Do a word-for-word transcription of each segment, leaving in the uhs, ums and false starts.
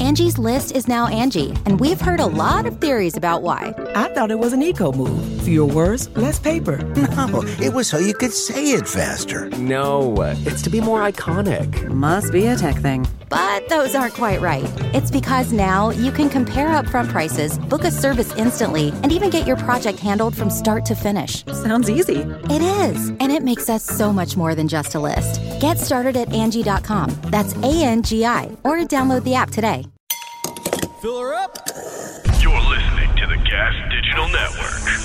Angie's List is now Angie, and we've heard a lot of theories about why. I thought it was an eco move. Fewer words, less paper. No, it was so you could say it faster. No, it's to be more iconic. Must be a tech thing. But those aren't quite right. It's because now you can compare upfront prices, book a service instantly, and even get your project handled from start to finish. Sounds easy. It is, and it makes us so much more than just a list. Get started at Angie dot com. That's A N G I, or download the app today. Fill her up. You're listening to the Gas Digital Network.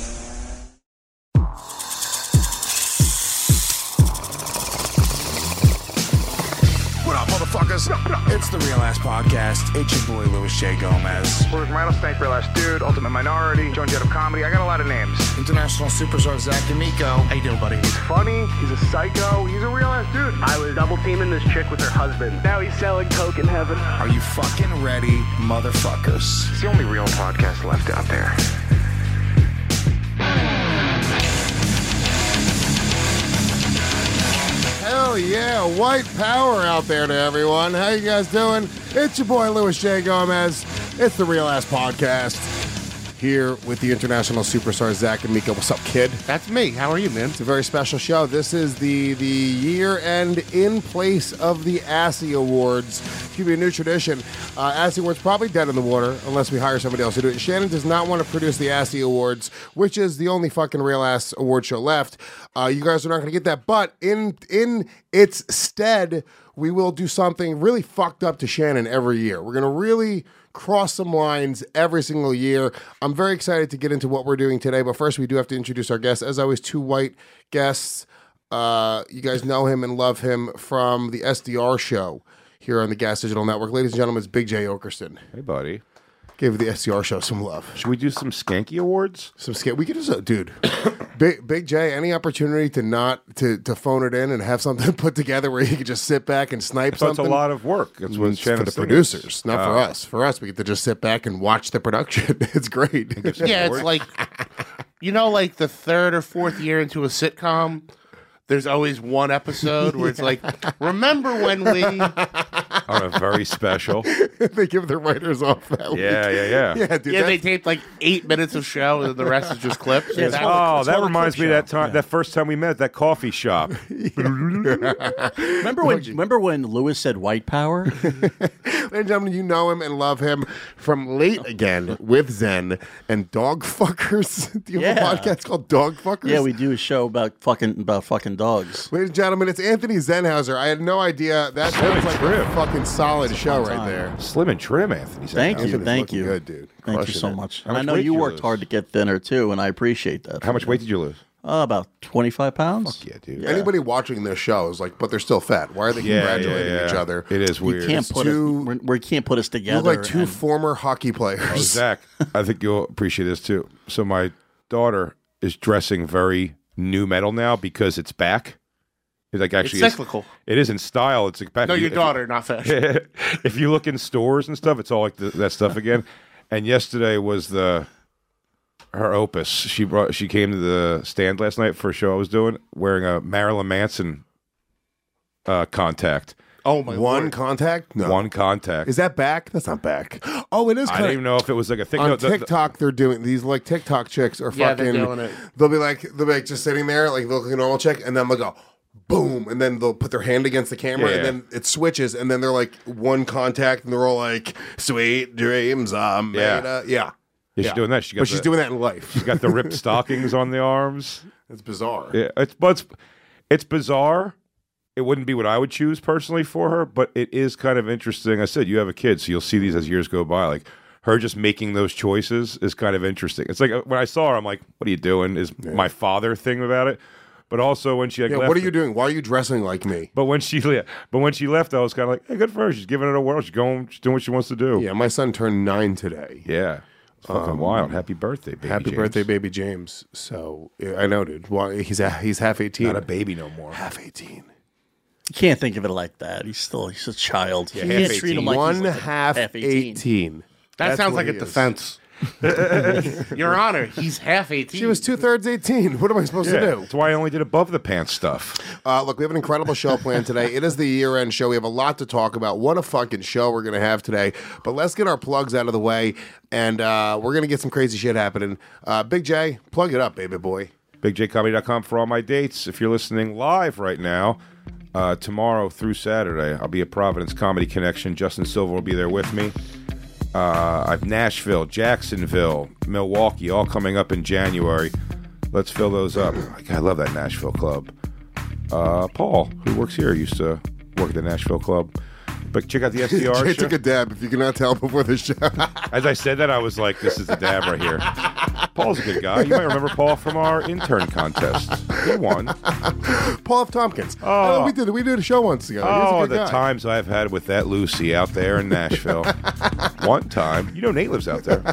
What up, motherfuckers? It's the Real Ass Podcast. It's your boy, Louis J. Gomez. We're Rattlesnake, Real Ass Dude, Ultimate Minority, Joan Jett of Comedy. I got a lot of names. International superstar Zach D'Amico. How you doing, buddy? He's funny. He's a psycho. He's a real ass dude. I was double teaming this chick with her husband. Now he's selling coke in heaven. Are you fucking ready, motherfuckers? It's the only real podcast left out there. Hell yeah, white power out there to everyone. How you guys doing? It's your boy Louis J. Gomez. It's the Real Ass Podcast. Here with the international superstar Zach D'Amico. What's up, kid? That's me. How are you, man? It's a very special show. This is the the year-end in place of the Assy Awards. It's going to be a new tradition. Uh, Assy Awards probably dead in the water unless we hire somebody else to do it. Shannon does not want to produce the Assy Awards, which is the only fucking Real Ass award show left. Uh, you guys are not going to get that. But in in its stead, we will do something really fucked up to Shannon every year. We're going to really cross some lines every single year. I'm very excited to get into what we're doing today, but first we do have to introduce our guests. As always, two white guests. Uh, you guys know him and love him from the S D R show here on the Gas Digital Network. Ladies and gentlemen, it's Big J Okerson. Hey, buddy. Give the S D R show some love. Should we do some Skanky Awards? Some skank. We could just, uh, dude. Big Big J. Any opportunity to not to to phone it in and have something put together where you could just sit back and snipe So something? it's a lot of work. That's what It's for Shannon's the saying. producers, not for Oh. us. For us, we get to just sit back and watch the production. It's great. Yeah, it's like, you know, like the third or fourth year into a sitcom, there's always one episode where it's like, remember when we... On a very special. They give their writers off that week. Yeah, yeah, yeah. Yeah, dude. Yeah, they that's- taped like eight minutes of show and the rest is just clips. Yeah, Is that- oh, that called a reminds clip me of that show. time, that first time we met at that coffee shop. Remember when? Remember when Lewis said "white power"? Ladies and gentlemen, you know him and love him from Late Again with Zen and Dog Fuckers. Do you have Yeah. a podcast called Dog Fuckers? Yeah, we do a show about fucking about fucking dogs. Ladies and gentlemen, it's Anthony Zenhauser. I had no idea. That sounds like a fucking solid show right there. Slim and trim, Anthony. Thank you, Anthony's thank looking you, good, dude. Thank you Crushing so it. much. How And I much know weight you did you worked lose? hard to get thinner too, and I appreciate that. How much weight did you lose? Uh, about twenty-five pounds. Yeah, dude. Anybody watching this show is like, but they're still fat. Why are they Yeah, congratulating yeah, yeah. each other? It is You weird. can't It's put too- us. We're, we can't put us You together. look like two and- former hockey players. Oh, Zach, I think you'll appreciate this too. So my daughter is dressing very new metal now because it's back. It's like It's actually it's- cyclical. it is in style. It's like back. No, if you- your daughter, not fashion. If, if you look in stores and stuff, it's all like the, that stuff again. And yesterday was the her opus. She brought. She came to the stand last night for a show I was doing, wearing a Marilyn Manson uh, contact. Oh, my One Lord. contact? No. One contact. Is that back? That's not back. Oh, it is I kind didn't even know if it was like a thing. On No, the- the- TikTok, they're doing these like TikTok chicks are Yeah, they're fucking. doing it. They'll be like they'll be like just sitting there like they'll look like a normal chick, and then they'll go boom, and then they'll put their hand against the camera, Yeah. and then it switches, and then they're like one contact, and they're all like sweet dreams, I'm Yeah. made of-" yeah. yeah, she's Yeah. doing that. She got But she's the- doing that in life. She's got the ripped stockings on the arms. It's bizarre. Yeah, it's but it's, it's bizarre. It wouldn't be what I would choose personally for her, but it is kind of interesting. I said you have a kid, so you'll see these as years go by. Like her just making those choices is kind of interesting. It's like uh, when I saw her, I'm like, "What are you doing?" Is my father thing about it. But also when she like Yeah, left, what are you doing? Why are you dressing like me? But when she le- but when she left, I was kind of like, "Hey, good for her. She's giving it a whirl. She's going. She's doing what she wants to do." Yeah, my son turned nine today. Yeah. It's fucking Um, wild. Happy birthday, baby Happy James. birthday, baby James. So yeah, I know, dude. Well, he's a, he's half eighteen. Not a baby no more. Half eighteen. You can't think of it like that. He's still he's a child. Yeah, you half can't treat him eighteen. like One he's like a half half eighteen. That That's sounds what like a he is. defense. Your Honor, he's half eighteen. She was two-thirds eighteen. What am I supposed Yeah, to do? that's why I only did above the pants stuff. Uh, look, we have an incredible show planned today. It is the year-end show. We have a lot to talk about. What a fucking show we're going to have today. But let's get our plugs out of the way, and uh, we're going to get some crazy shit happening. Uh, Big J, plug it up, baby boy. big j comedy dot com for all my dates. If you're listening live right now, uh, tomorrow through Saturday, I'll be at Providence Comedy Connection. Justin Silver will be there with me. Uh, I've Nashville, Jacksonville, Milwaukee, all coming up in January. Let's fill those up. I love that Nashville club. Uh, Paul, who works here, used to work at the Nashville club. But check out the S D R Jay show. took a dab, if you cannot tell before the show. As I said that, I was like, this is the dab right here. Paul's a good guy. You might remember Paul from our intern contest. He won. Paul F. Tompkins. Oh. Uh, we did we did a show once ago. He was a Oh, good the guy. times I've had with that Lucy out there in Nashville. One time. You know Nate lives out there.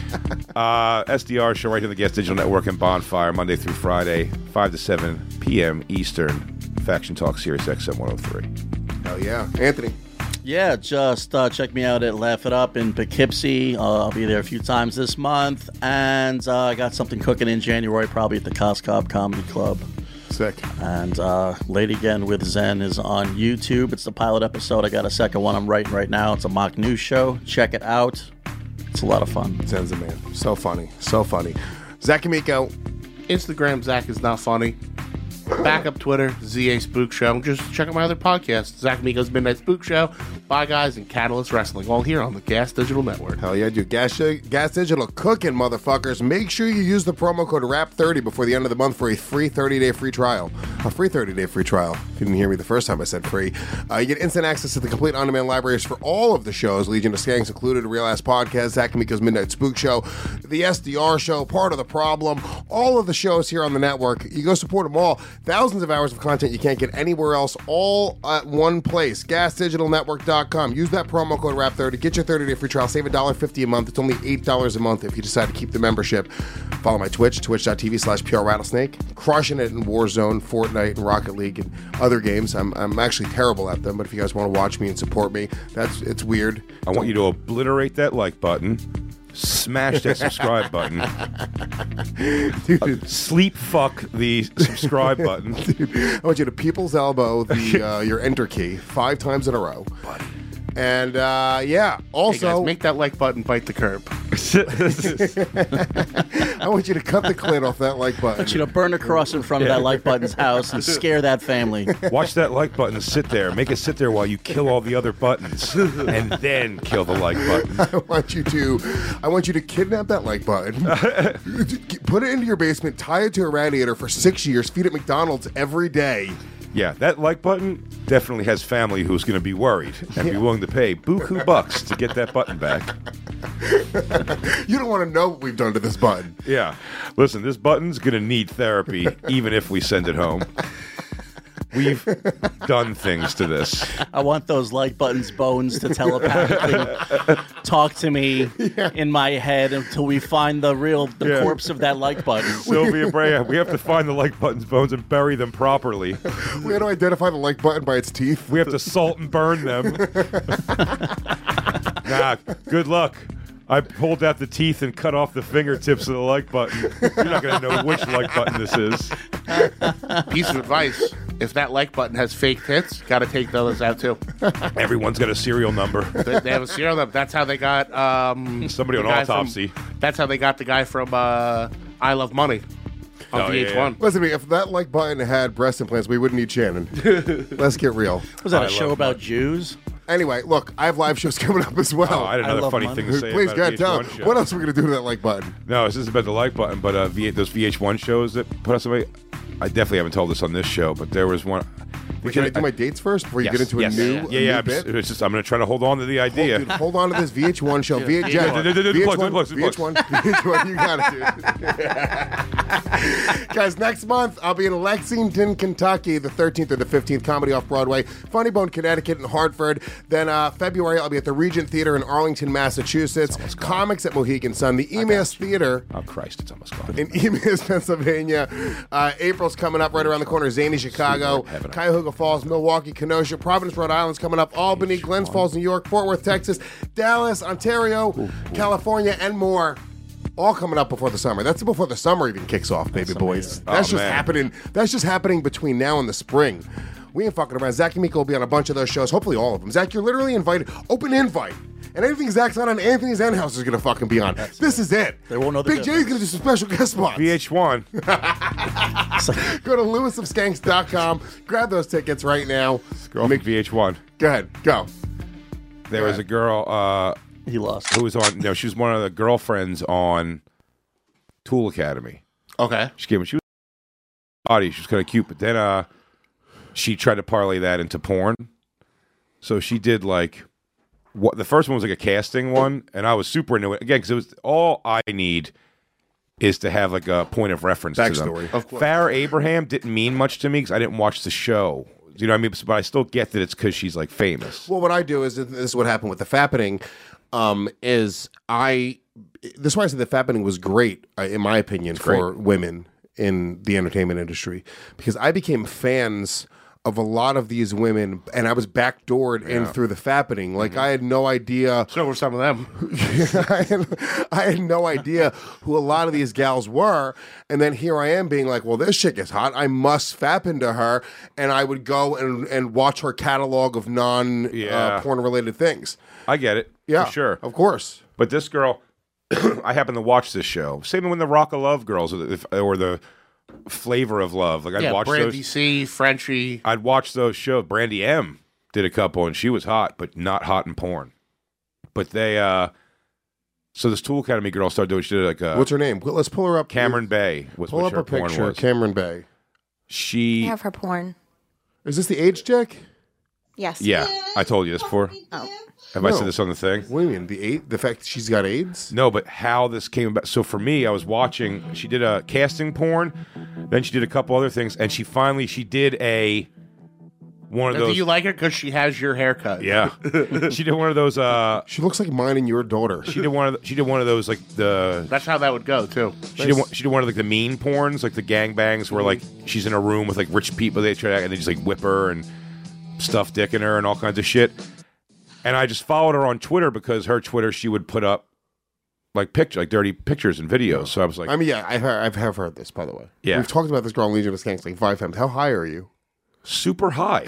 Uh, S D R show right here on the Gas Digital Network and Bonfire, Monday through Friday, five to seven p.m. Eastern. Faction Talk, Sirius X M one oh three. Hell yeah. Anthony. Yeah, just uh, check me out at Laugh It Up in Poughkeepsie. Uh, I'll be there a few times this month. And uh, I got something cooking in January, probably at the Coscob Comedy Club. Sick. And uh, Lady Again with Zen is on YouTube. It's the pilot episode. I got a second one I'm writing right now. It's a mock news show. Check it out. It's a lot of fun. Zen's a man. So funny. So funny. Zach Amico. Instagram, Zach is not funny. Backup Twitter, Z A Spook Show. Just check out my other podcast, Zach Amico's Midnight Spook Show, Bye Guys, and Catalyst Wrestling, all here on the Gas Digital Network. Hell yeah, dude. Gas, Gas Digital cooking, motherfuckers. Make sure you use the promo code R A P thirty before the end of the month for a free thirty-day free trial. A free thirty-day free trial. If you didn't hear me the first time I said free. Uh, you get instant access to the complete on-demand libraries for all of the shows. Legion of Skanks included, Real Ass Podcast, Zach Amico's Midnight Spook Show, the S D R Show, Part of the Problem, all of the shows here on the network. You go support them all. Thousands of hours of content you can't get anywhere else, all at one place. gas digital network dot com. Use that promo code R A P thirty. Get your thirty-day free trial. Save one dollar fifty a month. It's only eight dollars a month if you decide to keep the membership. Follow my Twitch, twitch.tv slash PR Rattlesnake. Crushing it in Warzone, Fortnite, and Rocket League, and other games. I'm, I'm actually terrible at them, but if you guys want to watch me and support me, that's it's weird. I want you to obliterate that like button. Smash that subscribe button. Dude. Uh, sleep fuck the subscribe button. Dude, I want you to people's elbow the uh, your enter key five times in a row. Buddy. And uh, yeah, also Hey guys, make that like button bite the curb. I want you to cut the clit off that like I button. want you to burn a cross in front of that like button's house and scare that family. Watch that like button sit there. Make it sit there while you kill all the other buttons, and then kill the like button. I want you to, I want you to kidnap that like button, put it into your basement, tie it to a radiator for six years, feed it McDonald's every day. Yeah, that like button definitely has family who's going to be worried and be willing to pay buku bucks to get that button back. You don't want to know what we've done to this button. Yeah. Listen, this button's going to need therapy even if we send it home. We've done things to this. I want those like buttons bones to telepathically talk to me yeah. in my head until we find the real the yeah. corpse of that like button. Sylvia Brea, we have to find the like button's bones and bury them properly. We have to identify the like button by its teeth. We have to salt and burn them. Nah, good luck. I pulled out the teeth and cut off the fingertips of the like button. You're not going to know which like button this is. Piece of advice. If that like button has fake tits, got to take those out too. Everyone's got a serial number. They, they have a serial number. That's how they got um, somebody on Autopsy. From, that's how they got the guy from uh, I Love Money on oh, V H one. Yeah. Listen to me, if that like button had breast implants, we wouldn't need Shannon. Let's get real. Was that I a show about money. Jews? Anyway, look, I have live shows coming up as well. Oh, I had another I funny money. thing to say Please, about God, V H tell one him. show. What else are we going to do to that like button? No, this is about the like button, but uh, V- those V H one shows that put us away, I definitely haven't told this on this show, but there was one... Wait, can I do my dates first before you yes, get into yes. a new, yeah, a yeah, yeah, new bit? It's just I'm going to try to hold on to the idea. Hold, dude, hold on to this V H one show. V H, yeah, yeah, yeah, V H one, plugs, V H one, V H one, you got it, dude. Guys, next month I'll be in Lexington, Kentucky, the thirteenth or the fifteenth, Comedy Off Broadway, Funny Bone, Connecticut, and Hartford. Then uh, February I'll be at the Regent Theater in Arlington, Massachusetts. Comics at Mohegan Sun, the E M A S Theater. Oh Christ, it's almost gone. In E M A S, Pennsylvania. Uh, April's coming up right around the corner. Zany, Chicago. Cuyahoga Falls, Milwaukee, Kenosha. Providence, Rhode Island's coming up. Albany, Glens Falls, New York. Fort Worth, Texas. Dallas, Ontario, California, and more. All coming up before the summer. That's before the summer even kicks off, baby That's boys. amazing. That's Oh, just man. happening. That's just happening between now and the spring. We ain't fucking around. Zach and Miko will be on a bunch of those shows. Hopefully all of them. Zach, you're literally invited. Open invite. And anything Zach's not on, Anthony's End House is going to fucking be on. This is it. They won't know the Big J's difference. going to do some special guest spots. V H one. Go to lewis of skanks dot com. Grab those tickets right now. Girl from V H one. Go ahead. Go. There was a girl uh, He lost. who was on. No, she was one of the girlfriends on Tool Academy. Okay. She came. She was body. She was kind of cute, but then uh, she tried to parlay that into porn. So she did like what the first one was like a casting one, and I was super into it again because it was all I need is to have like a point of reference to them. Backstory. Of course. Farrah Abraham didn't mean much to me because I didn't watch the show. You know what I mean? But I still get that it's because she's like famous. Well, what I do is this is what happened with the fappening. Um, is I this is why I said the fappening was great uh, in my opinion for great. women in the entertainment industry because I became fans of a lot of these women, and I was backdoored in through the fappening. Like Mm-hmm. I had no idea. So were some of them. I, had, I had no idea who a lot of these gals were, and then here I am being like, "Well, this chick is hot. I must fap into her," and I would go and and watch her catalog of non Yeah. uh, porn related things. I get it. Yeah, For sure. of course. But this girl, I happened to watch this show. Same when the Rock of Love girls or the, or the Flavor of Love. Like I'd Yeah, watch Brandy those. C, Frenchie. I'd watch those shows. Brandy M did a couple, and she was hot, but not hot in porn. But they, uh, so this Tool Academy girl started doing. She did like a What's her name? Well, let's pull her up. Cameron Bay was Pull what up her a porn picture. was. Cameron Bay. She, I have her porn. Is this the age check? Yes. yeah, I told you this before. Oh. Have I No. said this on the thing? What do you mean? The eight? The fact that she's got AIDS? No, but how this came about. So for me, I was watching. She did a casting porn, then she did a couple other things, and she finally she did a one of Now, those. do you like her because she has your haircut? Yeah, she did one of those. Uh, She looks like mine and your daughter. she did one of the, she did one of those like the. That's how that would go too. She did one, she did one of like the mean porns, like the gangbangs, where like she's in a room with like rich people they try to, and they just like whip her and stuff dick in her and all kinds of shit. And I just followed her on Twitter because her Twitter she would put up like picture like dirty pictures and videos. So I was like, I mean, yeah, I've heard, I've have heard this, by the way. Yeah. We've talked about this girl on Legion of Skanks like five times. How high are you? super high.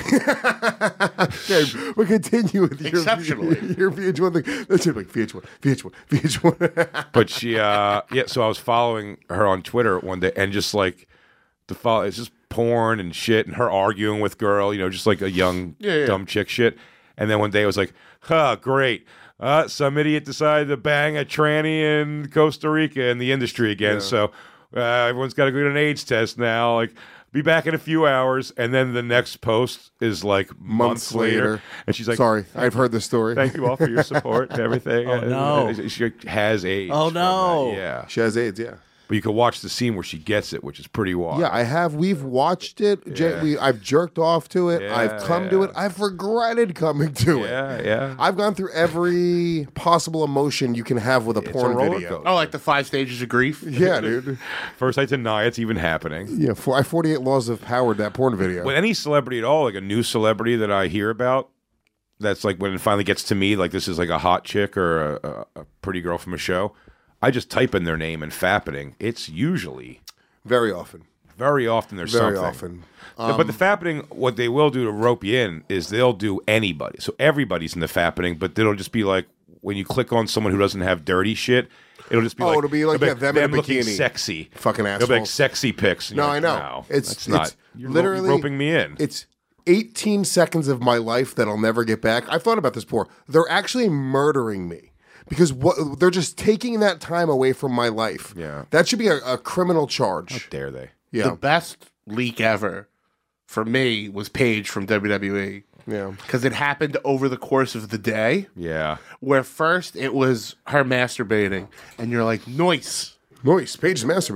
Okay, we'll continue with your, Exceptionally. your V H one thing. That's it, like V H one, V H one, V H one. But she, uh, yeah. So I was following her on Twitter one day, and just like the follow, it's just porn and shit, and her arguing with girl, you know, just like a young Yeah, yeah. dumb chick shit. And then one day I was like, "Huh, great! Uh, some idiot decided to bang a tranny in Costa Rica in the industry again. Yeah. So uh, everyone's got to go get an AIDS test now. Like, be back in a few hours." And then the next post is like months, Months later. later. and she's like, Sorry, I've heard this story. Thank you all for your support and everything. Oh, no. And she has AIDS. Oh, from no. that. Yeah. She has AIDS, yeah. But you can watch the scene where she gets it, which is pretty wild. Yeah, I have. We've watched it. J- Yeah. we, I've jerked off to it. Yeah, I've come to yeah. it. I've regretted coming to it. Yeah, yeah. I've gone through every possible emotion you can have with a It's a porn roller video. coaster. Oh, like the five stages of grief? Yeah, dude. First, I deny it's even happening. Yeah, for, I forty-eight Laws of Powered that porn video. With any celebrity at all, like a new celebrity that I hear about, that's like when it finally gets to me, like this is like a hot chick or a, a, a pretty girl from a show, I just type in their name and fappening. It's usually, Very often. very often there's Very something. often. but the fappening, what they will do to rope you in is they'll do anybody. So everybody's in the fappening, but it'll just be like when you click on someone who doesn't have dirty shit, it'll just be Oh, like, it'll be like, yeah, them in a looking bikini. sexy. Fucking They'll be like assholes. sexy pics. And No, you're I like, know. No, it's that's not. it's You're ro- literally roping me in. It's eighteen seconds of my life that I'll never get back. I've thought about this before. They're actually murdering me because what they're just taking that time away from my life. Yeah. That should be a, a criminal charge. How dare they? Yeah. The best leak ever for me was Paige from W W E. Yeah. Because it happened over the course of the day, Yeah. where first it was her masturbating, and you're like, nice. Noise. Paige is masturbating.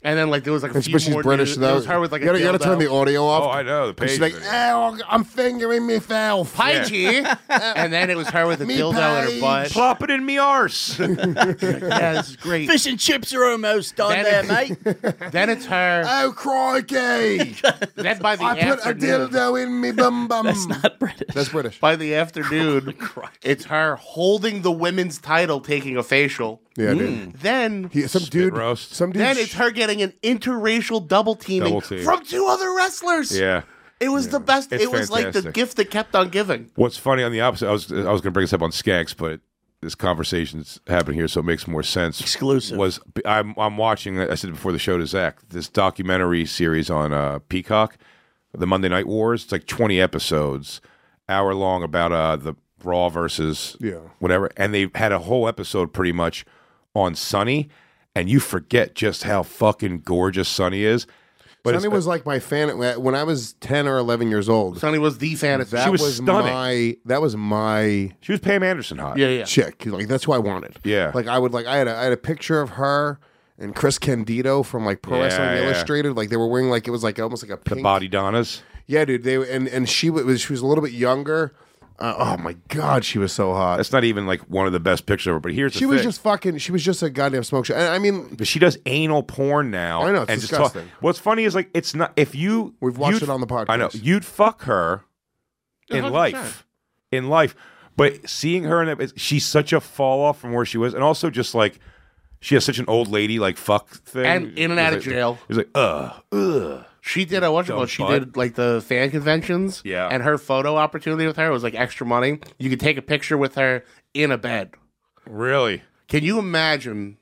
And then like there was like a And few but she's more British nudes. though. It was her with like you a gotta, you gotta turn dildo. the audio off. Oh, I know, the And page she's like, video. "Oh, I'm fingering myself." Pidgey. And then it was her with a Me dildo in her page. butt. Plop it in me arse. Yeah, this is great. Fish and chips are almost done Then there, it- mate. Then it's her. Oh crikey! Then by the I put a afternoon. dildo in me bum bum. That's not British. That's British. By the afternoon, it's her holding the women's title, taking a facial. Yeah, dude. Then, He, some Spit dude, roast. some dude. then it's her getting an interracial double teaming Double team. from two other wrestlers. Yeah. It was the best. It's it was like the fantastic. gift that kept on giving. What's funny on the opposite, I was I was going to bring this up on Skanks, but this conversation's happening here, so it makes more sense. Exclusive. Was I'm I'm watching. I said it before the show to Zach, this documentary series on uh, Peacock, the Monday Night Wars. It's like twenty episodes, hour long, about uh, the Raw versus Yeah. whatever, and they had a whole episode pretty much on Sunny, and you forget just how fucking gorgeous Sunny is. But Sonny it's- was like my fan when I was ten or eleven years old. Sonny was the fantasy. That She was stunning. my that was my she was Pam Anderson hot. Yeah, yeah. chick. Like that's who I wanted. Yeah. Like I would like I had a, I had a picture of her and Chris Candido from like Pro Yeah, Wrestling yeah. Illustrated. Like they were wearing like it was like almost like a The pink. Body Donnas. Yeah, dude. They and and she was she was a little bit younger. Uh, oh my god, she was so hot. That's not even like one of the best pictures of her. But here's the She was thing. just fucking. She was just a goddamn smoke show. And I mean, But she does anal porn now. I know, it's and just disgusting. Talk, what's funny is like it's not if you We've watched you'd- it on the podcast. I know you'd fuck her in one hundred percent. life, in life, but seeing her in that, she's such a fall off from where she was, and also just like she has such an old lady like fuck thing, And in and out of It's like- jail. It's like ugh, ugh. She did a what's it Dumb called? She butt. did like the fan conventions. Yeah. And her photo opportunity with her was like extra money. You could take a picture with her in a bed. Really Can you imagine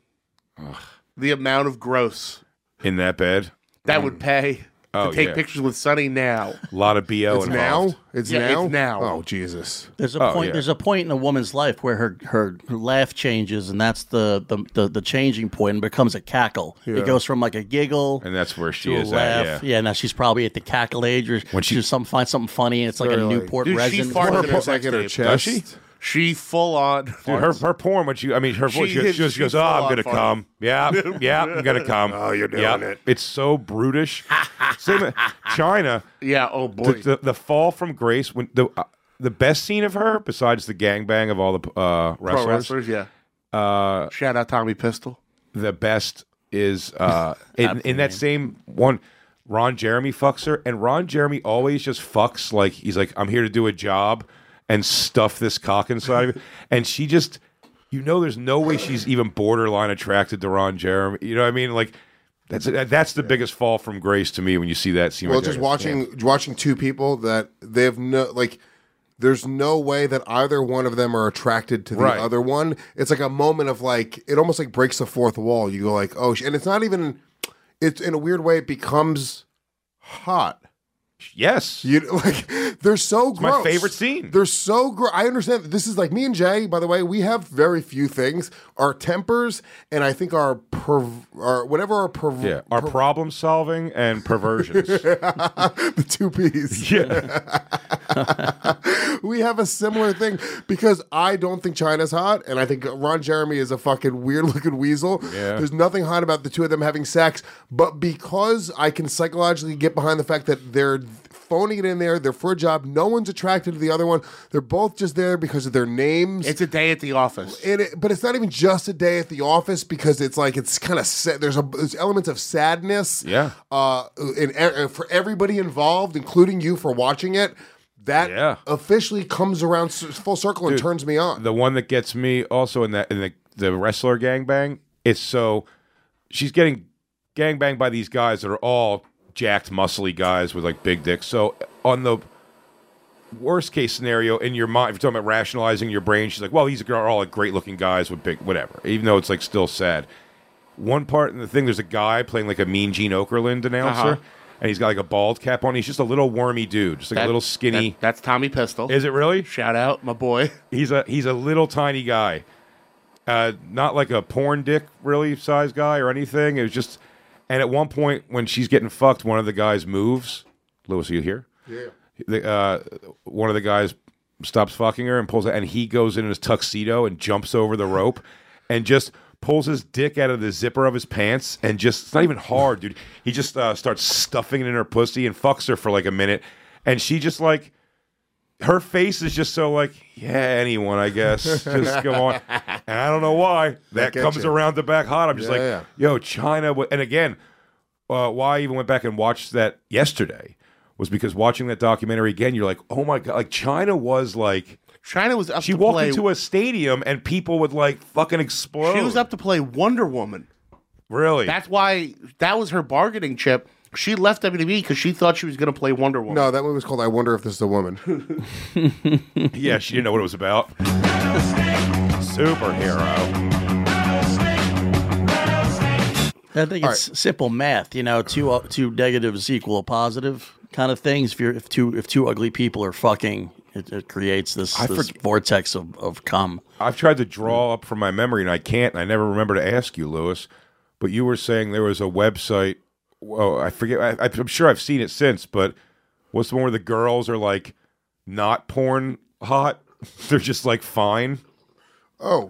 the amount of gross in that bed. that would pay Oh, to take yeah. pictures with Sonny now? A lot of B O it's involved. now. It's Yeah, now. it's now. Oh Jesus. There's a Oh, point. yeah. There's a point in a woman's life where her, her her laugh changes, and that's the the, the, the changing point, and becomes a cackle. Yeah. It goes from like a giggle And that's where she to a is laugh. at. Yeah. yeah, now she's probably at the cackle age, or When she- she some find something funny, and it's like Very a like- Newport Dude, she resin. farted Or in her put sex like in her tape. chest. Does she? She full on. Dude, her her porn when she I mean her voice She she, goes, hit- she goes, she she goes oh full I'm on gonna farted. come yeah yeah I'm gonna come Oh, you're doing yeah. it. It's so brutish. Same China Yeah. Oh the, boy. the, the fall from grace when the uh, the best scene of her besides the gangbang of all the uh, Pro wrestlers, wrestlers. Yeah. uh, Shout out Tommy Pistol. the best is uh, in, in that same one. Ron Jeremy fucks her, and Ron Jeremy always just fucks like he's like I'm here to do a job and stuff this cock inside of me, and she just you know there's no way she's even borderline attracted to Ron Jeremy. You know what I mean? Like that's that's the biggest fall from grace to me when you see that scene. Well, right just there. watching watching two people that they have no like. There's no way that either one of them are attracted to the Right. other one. It's like a moment of like it almost like breaks the fourth wall. You go like, oh, sh-. And it's not even. It's in a weird way. It becomes hot. Yes. You like they're so my gross. favorite scene. They're so gross. I understand that this is like me and Jay, by the way, we have very few things. Our tempers and I think our perv- our whatever our perv- Yeah, our problem solving and perversions. the two P's. Yeah. We have a similar thing because I don't think China's hot, and I think Ron Jeremy is a fucking weird looking weasel. Yeah. There's nothing hot about the two of them having sex, but because I can psychologically get behind the fact that they're phoning it in there, they're for a job, no one's attracted to the other one. They're both just there because of their names. It's a day at the office. And it, but it's not even just a day at the office because it's like it's kind of sad. There's a there's elements of sadness. Yeah. Uh, in, in, for everybody involved, including you for watching it, that Yeah. officially comes around s- full circle and Dude, turns me on. The one that gets me also in that in the the wrestler gangbang, it's so she's getting gangbanged by these guys that are all jacked, muscly guys with like big dicks. So on the worst case scenario in your mind, if you're talking about rationalizing your brain, she's like, well, these are all like great looking guys with big whatever, even though it's like still sad. One part in the thing, there's a guy playing like a Mean Gene Okerlund announcer, Uh-huh. and he's got like a bald cap on. He's just a little wormy dude, just like That- a little skinny. that- that's Tommy Pistol. Is it really? Shout out, my boy. He's a he's a little tiny guy, uh, not like a porn dick really size guy or anything. It was just, and at one point when she's getting fucked, one of the guys moves. Louis, are you here? Yeah. The, uh, one of the guys stops fucking her and pulls it, and he goes in his tuxedo and jumps over the rope and just pulls his dick out of the zipper of his pants and just, it's not even hard, dude. He just uh, starts stuffing it in her pussy and fucks her for like a minute. And she just like, her face is just so like, yeah, anyone, I guess. Just go on. And I don't know why. That comes you. around the back hot. I'm just Yeah, like, yeah. yo, China. w- And again, uh, why I even went back and watched that yesterday was because watching that documentary again, you're like, oh my God. Like China was like, China was up she to walked play, into a stadium and people would like fucking explode. She was up to play Wonder Woman. Really? That's why, that was her bargaining chip. She left W W E because she thought she was going to play Wonder Woman. No, that movie was called I Wonder If This Is a Woman. Yeah, she didn't know what it was about. Superhero. I think it's simple math. You know, two uh, two negatives equal a positive kind of things. If you're if two if two ugly people are fucking, it, it creates this, I this forg- vortex of, of cum. I've tried to draw up from my memory and I can't. And I never remember to ask you, Lewis. But you were saying there was a website. Well, I forget. I, I'm sure I've seen it since. But what's the one where the girls are like not porn hot? They're just like fine. Oh.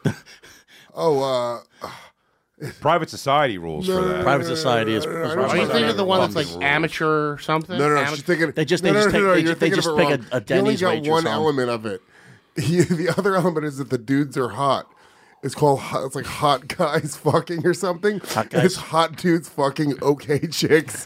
Oh, uh. Private society rules No, for no, that. no, Private society is. no, no, no, is no, Are you no, thinking no, of the no, one no, that's like rules. amateur or something? No, no, Amateur- she's thinking. They just- they no, no, just no, pick- no, they you're just- they thinking just of it pick wrong. a- a You only Denny's got waitress one home. element of it. You- the other element is that the dudes are hot. It's called hot, it's like hot guys fucking or something. Hot guys? It's hot dudes fucking okay chicks.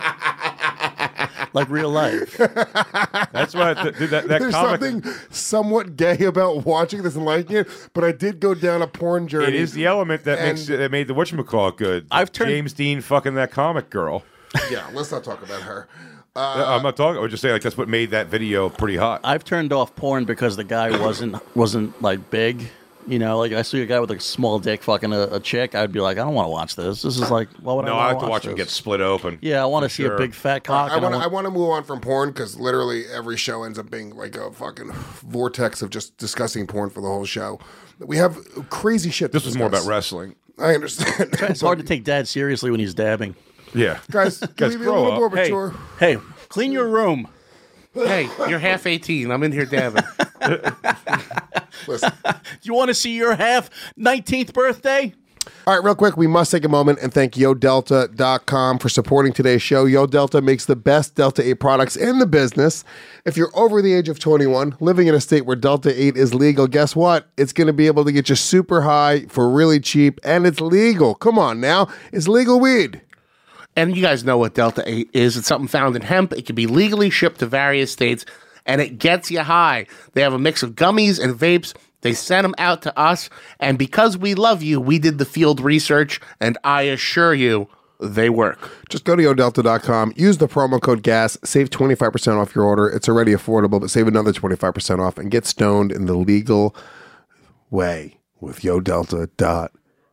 Like real life. That's why th- th- that, that There's comic. something somewhat gay about watching this and liking it, but I did go down a porn journey. It is the element that And- makes it, that made the whatchamacallit good. I've turned- James Dean fucking that comic girl. Yeah, let's not talk about her. I'm not talking. I was just saying like that's what made that video pretty hot. I've turned off porn because the guy wasn't wasn't like big. You know, like I see a guy with a small dick fucking a, a chick, I'd be like, I don't want to watch this. This is like, why would No, I? I wanna like to watch him this? get split open. Yeah, I want to For see sure. a big fat cock. I and want to. I I want- want to move on from porn because literally every show ends up being like a fucking vortex of just discussing porn for the whole show. We have crazy shit. to This was more discuss. about wrestling. I understand. It's hard to take Dad seriously when he's dabbing. Yeah, guys. Guys, leave me a grow little up. more Hey, mature. hey, clean your room. Hey, you're half eighteen. I'm in here dabbing. Listen. You want to see your half nineteenth birthday? All right, real quick, we must take a moment and thank Yo Delta dot com for supporting today's show. Yo Delta makes the best Delta eight products in the business. If you're over the age of twenty-one, living in a state where Delta eight is legal, guess what? It's going to be able to get you super high for really cheap, and it's legal. Come on now. It's legal weed. And you guys know what Delta eight is. It's something found in hemp. It can be legally shipped to various states, and it gets you high. They have a mix of gummies and vapes. They sent them out to us, and because we love you, we did the field research, and I assure you, they work. Just go to Yo Delta dot com, use the promo code GAS, save twenty-five percent off your order. It's already affordable, but save another twenty-five percent off and get stoned in the legal way with Yo Delta dot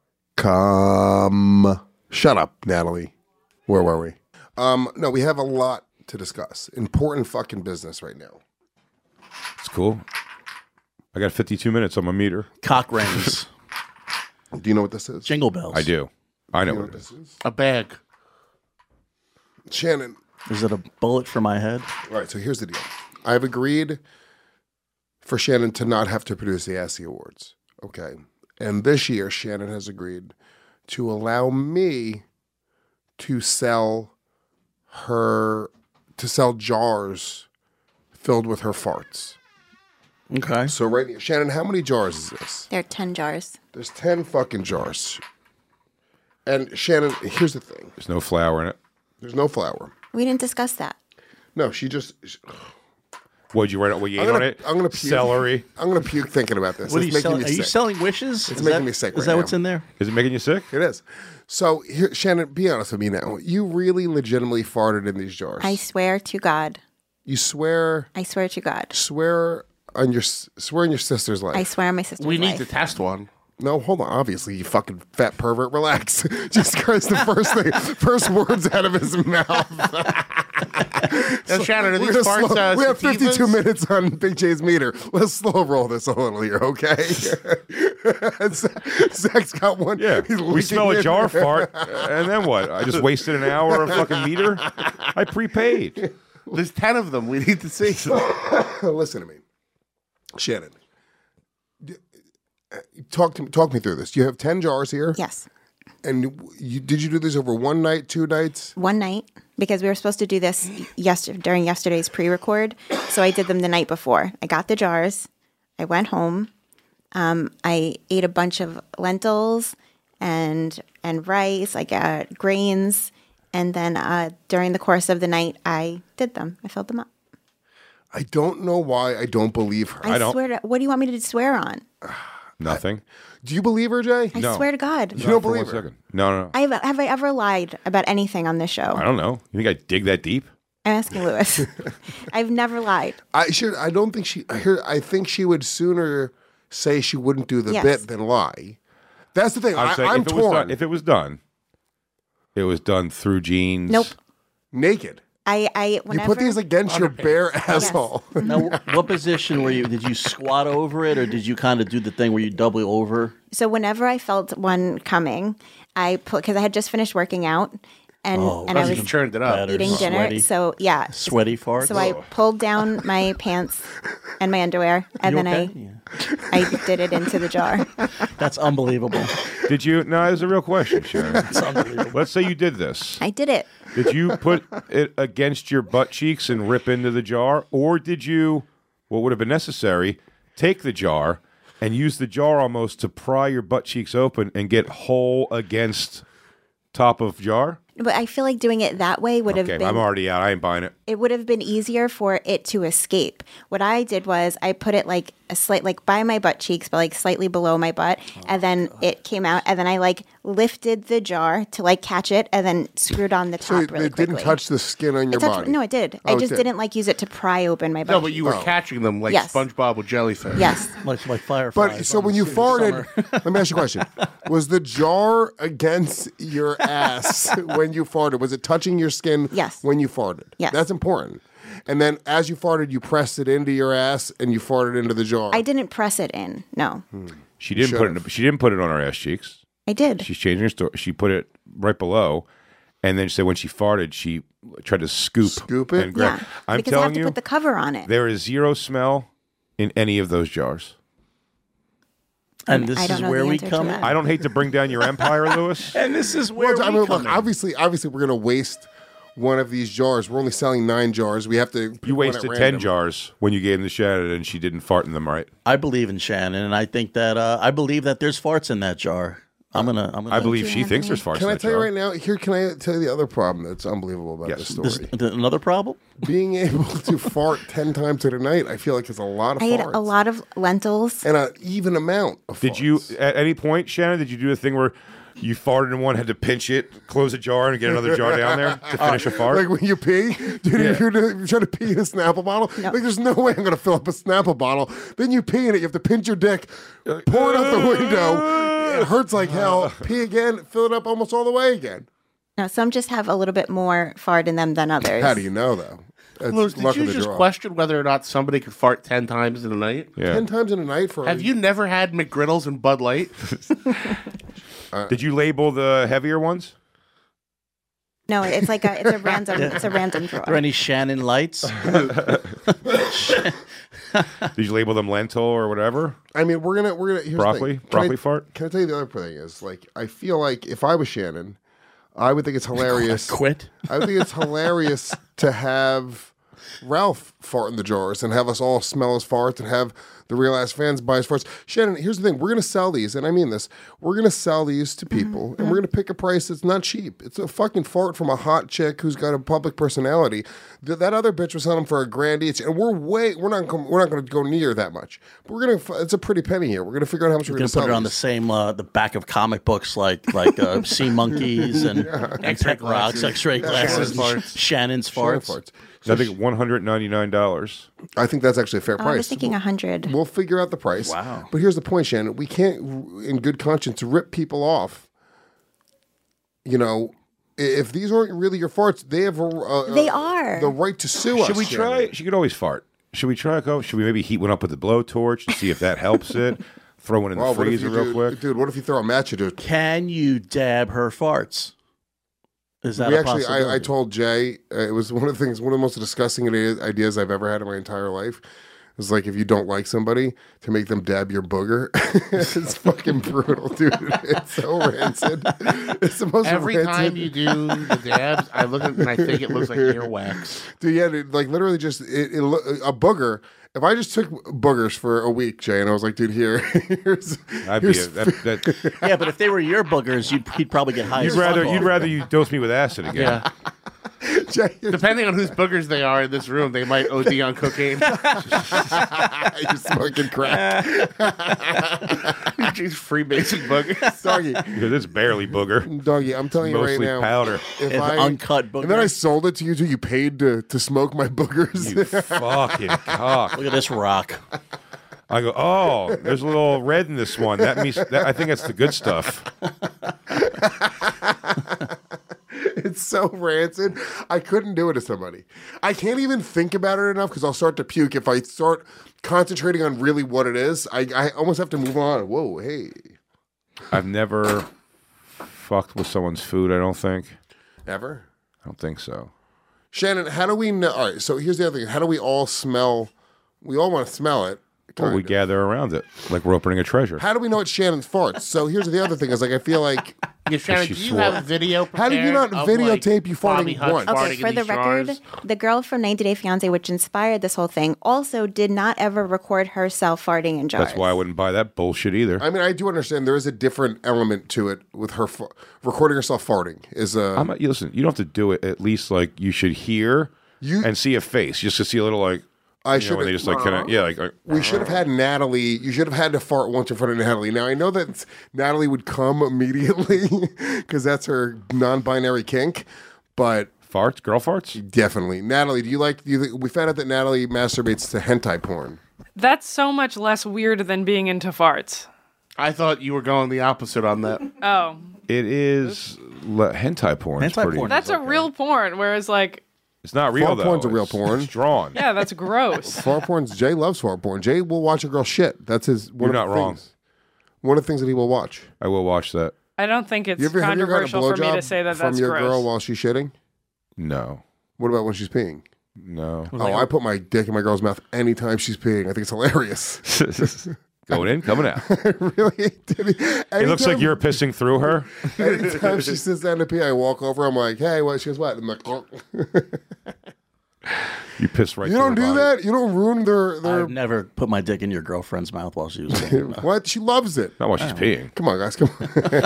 com. Shut up, Natalie. Where were we? Um, no, we have a lot to discuss. Important fucking business right now. it's cool. I got fifty-two minutes on my meter. Cock rings. Do you know what this is? Jingle bells. I do. I know You know what what it is. this is? A bag. Shannon. Is it a bullet for my head? All right, so here's the deal. I've agreed for Shannon to not have to produce the A S C I Awards. Okay. And this year, Shannon has agreed to allow me to sell her, to sell jars filled with her farts. Okay. So right here, Shannon, how many jars is this? There are ten jars. There's ten fucking jars. And Shannon, here's the thing. There's no flour in it. There's no flour. We didn't discuss that. No, she just... What'd you write? What you ate I'm gonna, on it? I'm gonna puke. Celery. I'm gonna puke thinking about this. What are it's you making selling? me Are sick. you selling wishes? It's Is making that- me sick Is right that now. what's in there? Is it making you sick? It is. So, here, Shannon, be honest with me now. You really legitimately farted in these jars. I swear to God. You swear, I swear to God. swear on your swear on your sister's life. I swear on my sister's We need life. to test one. No, hold on. Obviously, you fucking fat pervert. Relax. Just because the first thing, first words out of his mouth. Now, Shannon, are We're these gonna farts slow- uh, we have fifty-two sativas? minutes on Big J's meter. Let's slow roll this a little here, okay? Zach's got one. Yeah. He's We leaking smell a in. jar fart, and then what? I just wasted an hour of fucking meter? I prepaid. There's ten of them. We need to see. Listen to me, Shannon. d- talk to talk me through this. You have ten jars here. Yes. And you, did you do this over one night, two nights? One night, because we were supposed to do this yesterday during yesterday's pre-record. So I did them the night before. I got the jars. I went home. Um, I ate a bunch of lentils and and rice. I got grains, and then uh, during the course of the night, I did them. I filled them up. I don't know why I don't believe her. I, I don't. swear to. What do you want me to swear on? Nothing. Do you believe her, Jay? I No. swear to God. You don't For believe one her? second. No, no, no. I have, have I ever lied about anything on this show? I don't know. You think I dig that deep? I'm asking Lewis. I've never lied. I should. I don't think she. I hear. I think she would sooner say she wouldn't do the Yes. bit than lie. That's the thing. I'm I, saying I'm if it was torn. done, if it was done, it was done through jeans. Nope. Naked. I, I You whenever, put these against your bare asshole. Now, what position were you? Did you squat over it, or did you kind of do the thing where you double over? So whenever I felt one coming, I put because I had just finished working out, and Oh, and I You was just turned it up. Better. eating dinner. Sweaty. So yeah, Sweaty farts. so I pulled down my pants and my underwear, and You then okay? I I did it into the jar. That's unbelievable. Did you? No, it's a real question, Sharon. That's unbelievable. Let's say you did this. I did it. Did you put it against your butt cheeks and rip into the jar, or did you, what would have been necessary, take the jar and use the jar almost to pry your butt cheeks open and get whole against top of jar? But I feel like doing it that way would have Okay, been I'm already out. I ain't buying it. it would have been easier for it to escape. What I did was I put it like a slight like by my butt cheeks, but like slightly below my butt, and then it came out, and then I like lifted the jar to like catch it, and then screwed on the top So it, really it didn't quickly. touch the skin on your It touched- body. No, it did. Oh, I it just did. didn't like use it to pry open my butt. No, but you were Oh. catching them like Yes. SpongeBob with jellyfish. Yes. Like like fireflies. But so on when the you street in farted, summer. let me ask you a question: was the jar against your ass when you farted? Was it touching your skin? Yes. When you farted. Yes. That's important. And then as you farted, you pressed it into your ass and you farted into the jar. I didn't press it in. No, She didn't put it. She didn't put it on her ass cheeks. I did. She's changing her story. She put it right below, and then she said when she farted, she tried to scoop, Scoop it? and grab. Yeah, I'm because I have telling to you, put the cover on it. there is zero smell in any of those jars. And this I don't is know where the we answer to come that. in. I don't hate to bring down your empire, Lewis. And this is where Well, I we mean, come look, in. obviously, obviously, we're going to waste one of these jars. We're only selling nine jars. We have to. pick You one at wasted ten random. jars when you gave them to Shannon, and she didn't fart in them, right? I believe in Shannon, and I think that uh, I believe that there's farts in that jar. I'm gonna. I'm gonna I believe she thinks there's farts Can in I that tell you jar. right now? Here, can I tell you the other problem that's unbelievable about Yes. this This, story? th- another problem. Being able to fart ten times in a night, I feel like it's a lot of I ate farts. a lot of lentils. and an even amount of Did farts. you, at any point, Shannon, did you do a thing where you farted in one, had to pinch it, close a jar, and get another jar down there to finish a fart? Like when you pee, dude, Yeah. if, you're, if you're trying to pee in a Snapple bottle, like there's no way I'm going to fill up a Snapple bottle. Then you pee in it, you have to pinch your dick, pour it out the window. It hurts like hell. Pee again, fill it up almost all the way again. No, some just have a little bit more fart in them than others. How do you know, though? It's Louis, did luck you of the just draw. question whether or not somebody could fart ten times in a night? Yeah. Ten times in a night for Have you never had McGriddles and Bud Light? Did you label the heavier ones? No, it's like a it's a random it's a random drawer. Are there any Shannon lights? Did you label them lentil or whatever? I mean, we're gonna we're gonna here's the Broccoli? thing. Can Broccoli I, fart? Can I tell you the other thing is like I feel like if I was Shannon, I would think it's hilarious. Quit. I would think it's hilarious to have Ralph fart in the jars and have us all smell his farts and have the Real Ass fans buy his farts. Shannon, here's the thing: we're gonna sell these, and I mean this. We're gonna sell these to people, Mm-hmm. and we're gonna pick a price that's not cheap. It's a fucking fart from a hot chick who's got a public personality. Th- that other bitch was selling them for a grand each, and we're way we're not com- we're not gonna go near that much. But we're gonna f- it's a pretty penny here. We're gonna figure out how much You we're can gonna put sell it on the these. same uh, the back of comic books like like uh, Sea Monkeys and, and Tech Rocks, glasses. X-ray glasses, Shannon's and farts. Sh- Shannon's Shannon farts. farts. I think one hundred ninety-nine dollars. I think that's actually a fair Oh, price. I was thinking a hundred. We'll figure out the price. Wow. But here's the point, Shannon. We can't, in good conscience, rip people off. You know, i- if these aren't really your farts, they have a, a, They a- are. the right to sue us. Should we try? Shannon. She could always fart. Should we try? Go. Should we maybe heat one up with a blowtorch and see if that helps it? Throw one in the Well, what if freezer you real do- quick. Dude, what if you throw a match into it? Can you dab her farts? Is that We a actually, possibility? I, I told Jay, uh, it was one of the things, one of the most disgusting ide- ideas I've ever had in my entire life. It's like if you don't like somebody, to make them dab your booger. It's fucking brutal, dude. It's so rancid. It's the most Every rancid. time you do the dabs, I look at it and I think it looks like earwax. Dude, yeah, dude, like literally just it, it, lo- a booger. If I just took boogers for a week, Jay, and I was like, dude, here, here's, I'd be here's a, that, that, Yeah, but if they were your boogers, you'd, you'd probably get high. you'd as rather fuck you'd off. rather you dose me with acid again. Yeah. Jay, Depending on whose boogers they are in this room, they might O D on cocaine. you're smoking crack. Just Freemason boogers. Doggy, Because it's barely booger. doggy, I'm telling you right Mostly now. powder. If It's I, uncut booger. and then I sold it to you too. You paid to, to smoke my boogers. You fucking cock. Look at this rock. I go, oh, there's a little red in this one. That means that, I think that's the good stuff. It's so rancid. I couldn't do it to somebody. I can't even think about it enough because I'll start to puke if I start concentrating on really what it is. I, I almost have to move on. Whoa, hey. I've never fucked with someone's food, I don't think. Ever? I don't think so. Shannon, how do we know? All right, so here's the other thing. How do we all smell? We all want to smell it. Well, we Kind of. gather around it like we're opening a treasure. How do we know it's Shannon's farts? So here's the other thing: is like I feel like Yeah, Shannon, she do you swore. have a video How do you prepared not of, videotape like, you farting Bobby Hunt once? farting Okay, in for the these record, jars? the girl from ninety Day Fiancé, which inspired this whole thing, also did not ever record herself farting in jars. That's why I wouldn't buy that bullshit either. I mean, I do understand there is a different element to it with her fa- recording herself farting. Is uh, I'm not, listen, you don't have to do it. At least like you should hear You- and see a face, just to see a little like. I You know, should when they just like kind of yeah like, like we should have had Natalie. You should have had to fart once in front of Natalie. Now I know that Natalie would come immediately because that's her non-binary kink, but farts, girl farts. definitely Natalie. Do you like? Do you think, we found out that Natalie masturbates to hentai porn. That's so much less weird than being into farts. I thought you were going the opposite on that. Oh, It is le- hentai porn. It's Hentai pretty. porn. that's a real porn. Whereas, like, It's not real Fart though. porn's a real It's- porn. It's drawn. yeah, that's gross. Fart porn's Jay loves fart porn. Jay will watch a girl shit. That's his. One You're of the not wrong. things. One of the things that he will watch. I will watch that. I don't think it's You ever, have you ever gotten a controversial for me to blowjob say that from that's your gross. girl while she's shitting? No, What about when she's peeing? no. Oh, I put my dick in my girl's mouth anytime she's peeing. I think it's hilarious. Going in, coming out. really? Did he? It looks like you're pissing through her. Anytime she sits down to pee, I walk over. I'm like, "Hey, what?" She goes, "What?" I'm like, "Oh." You piss right. "You through don't her do body. that. You don't ruin their their." I've never put my dick in your girlfriend's mouth while she was peeing. What? She loves it. Not while she's peeing. Come on, guys. Come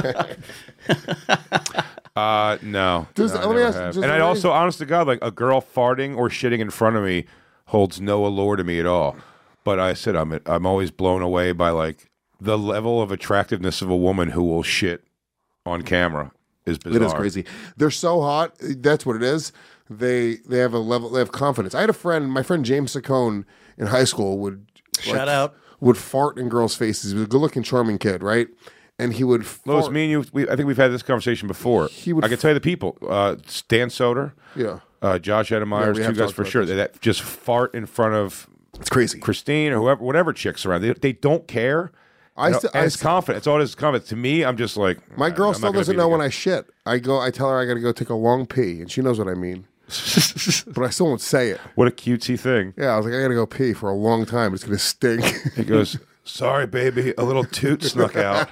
on. Uh, no. Just- No, I let me never ask- have. just and I let me- also, honest to God, like a girl farting or shitting in front of me holds no allure to me at all. But I said I'm I'm always blown away by like the level of attractiveness of a woman who will shit on camera is bizarre. It is crazy. They're so hot. That's what it is. They they have a level. They have confidence. I had a friend. My friend James Saccone in high school would Shout out. would fart in girls' faces. He was a good-looking, charming kid, right? And he would Louis, fart. me and you, we, I think we've had this conversation before. He would I can tell you the people. Uh, Dan Soder, Yeah. uh, Josh Yeah, Edemeyer, we two have guys talked for about sure. this. That just fart in front of It's crazy. Christine or whoever, whatever chicks around. They, they don't care. I You know, still- and I it's st- confident. It's all this confidence. To me, I'm just like My girl I'm still not gonna doesn't be know the when guy. I shit. I go. I tell her I got to go take a long pee, and she knows what I mean. But I still won't say it. What a cutesy thing. Yeah, I was like, I got to go pee for a long time. It's gonna stink. He goes, "Sorry, baby, a little toot snuck out.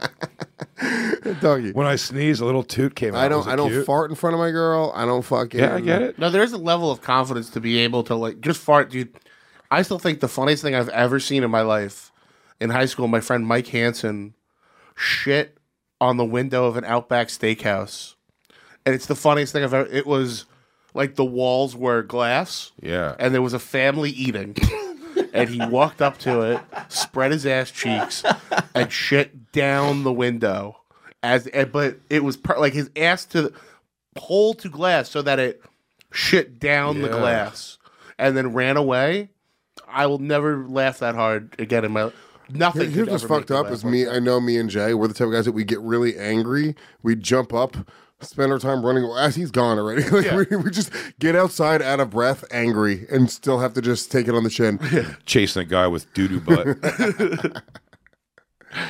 Doggy. When I sneeze, a little toot came out. I don't. Was it I don't cute? fart in front of my girl. I don't fucking. Yeah, I get it. No, there's a level of confidence to be able to like just fart, dude. I still think the funniest thing I've ever seen in my life in high school, my friend Mike Hansen shit on the window of an Outback Steakhouse, and it's the funniest thing I've ever. It was like the walls were glass, Yeah. and there was a family eating, and he walked up to it, spread his ass cheeks, and shit down the window. As eh, but it was per, like his ass to hole to glass so that it shit down the Yeah. glass, and then ran away. I will never laugh that hard again in my nothing. Here- Here's could what's ever make fucked me up laugh is like me. that. I know me and Jay. We're the type of guys that we get really angry. We jump up, spend our time running. As he's gone already, like Yeah. we, we just get outside, out of breath, angry, and still have to just take it on the chin. Chasing a guy with doo doo butt.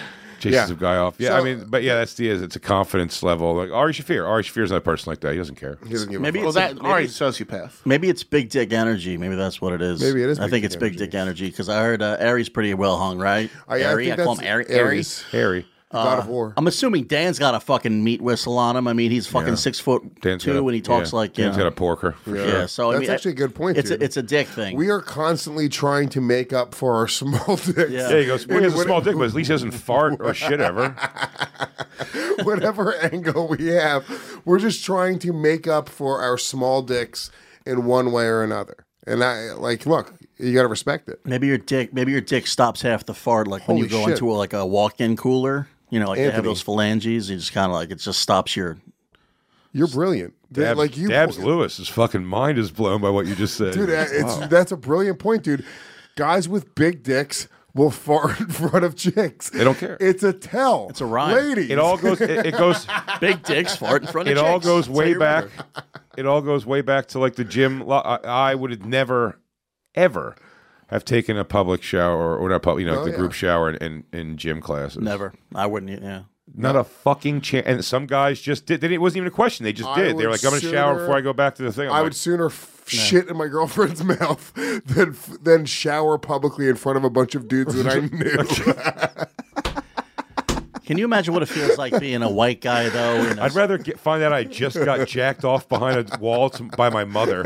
Chases Yeah. the guy off. Yeah, So- I mean, but yeah, that's the is. It's a confidence level. Like Ari Shafir. Ari Shafir's not a person like that. He doesn't care. He doesn't give Maybe a Well, fuck. it's that maybe- Ari's sociopath. Maybe it's big dick energy. Maybe that's what it is. Maybe it is I big think dick it's big dick energy because I heard uh, Aries pretty well hung, right? I, I Aries, think I call that's him Aries. Aries. Harry. God of War. I'm assuming Dan's got a fucking meat whistle on him. I mean, he's fucking Yeah. six foot Dan's two, got a- and he talks yeah. like you Dan's know. got a porker. For Yeah. sure. Yeah, so I That's mean, actually a good point, It's dude. a, it's a dick thing. We are constantly trying to make up for our small dicks. Yeah. Yeah, he goes. Well, he has a What- small dick, but at least he doesn't fart or shit ever. Whatever angle we have, we're just trying to make up for our small dicks in one way or another. And I like, look, you got to respect it. Maybe your dick. Maybe your dick stops half the fart, like when Holy you go shit. into a, like a walk-in cooler. You know, like they have Anthony. those phalanges. You just kind of like it just stops your. You're brilliant. Dabs, like you, Dabs Lewis, his fucking mind is blown by what you just said. dude. It's Wow. that's a brilliant point, dude. Guys with big dicks will fart in front of chicks. They don't care. It's a tell. It's a rhyme. Ladies. It all goes. It, it goes. Big dicks fart in front of It all chicks. goes That's how way you back. remember. It all goes way back to like the gym. lo- I, I would have never, ever have taken a public shower or, or not public, you know, Oh, the yeah. group shower in, in, in gym classes. Never. I wouldn't. Yeah. Not a fucking chance. And some guys just did. It wasn't even a question. They just I did. They would were like, I'm going to shower sooner- before I go back to the thing. I'm I like, would sooner f- shit in my girlfriend's mouth than than shower publicly in front of a bunch of dudes that I knew. Can you imagine what it feels like being a white guy though? in a- I'd rather get, find out I just got jacked off behind a wall to, by my mother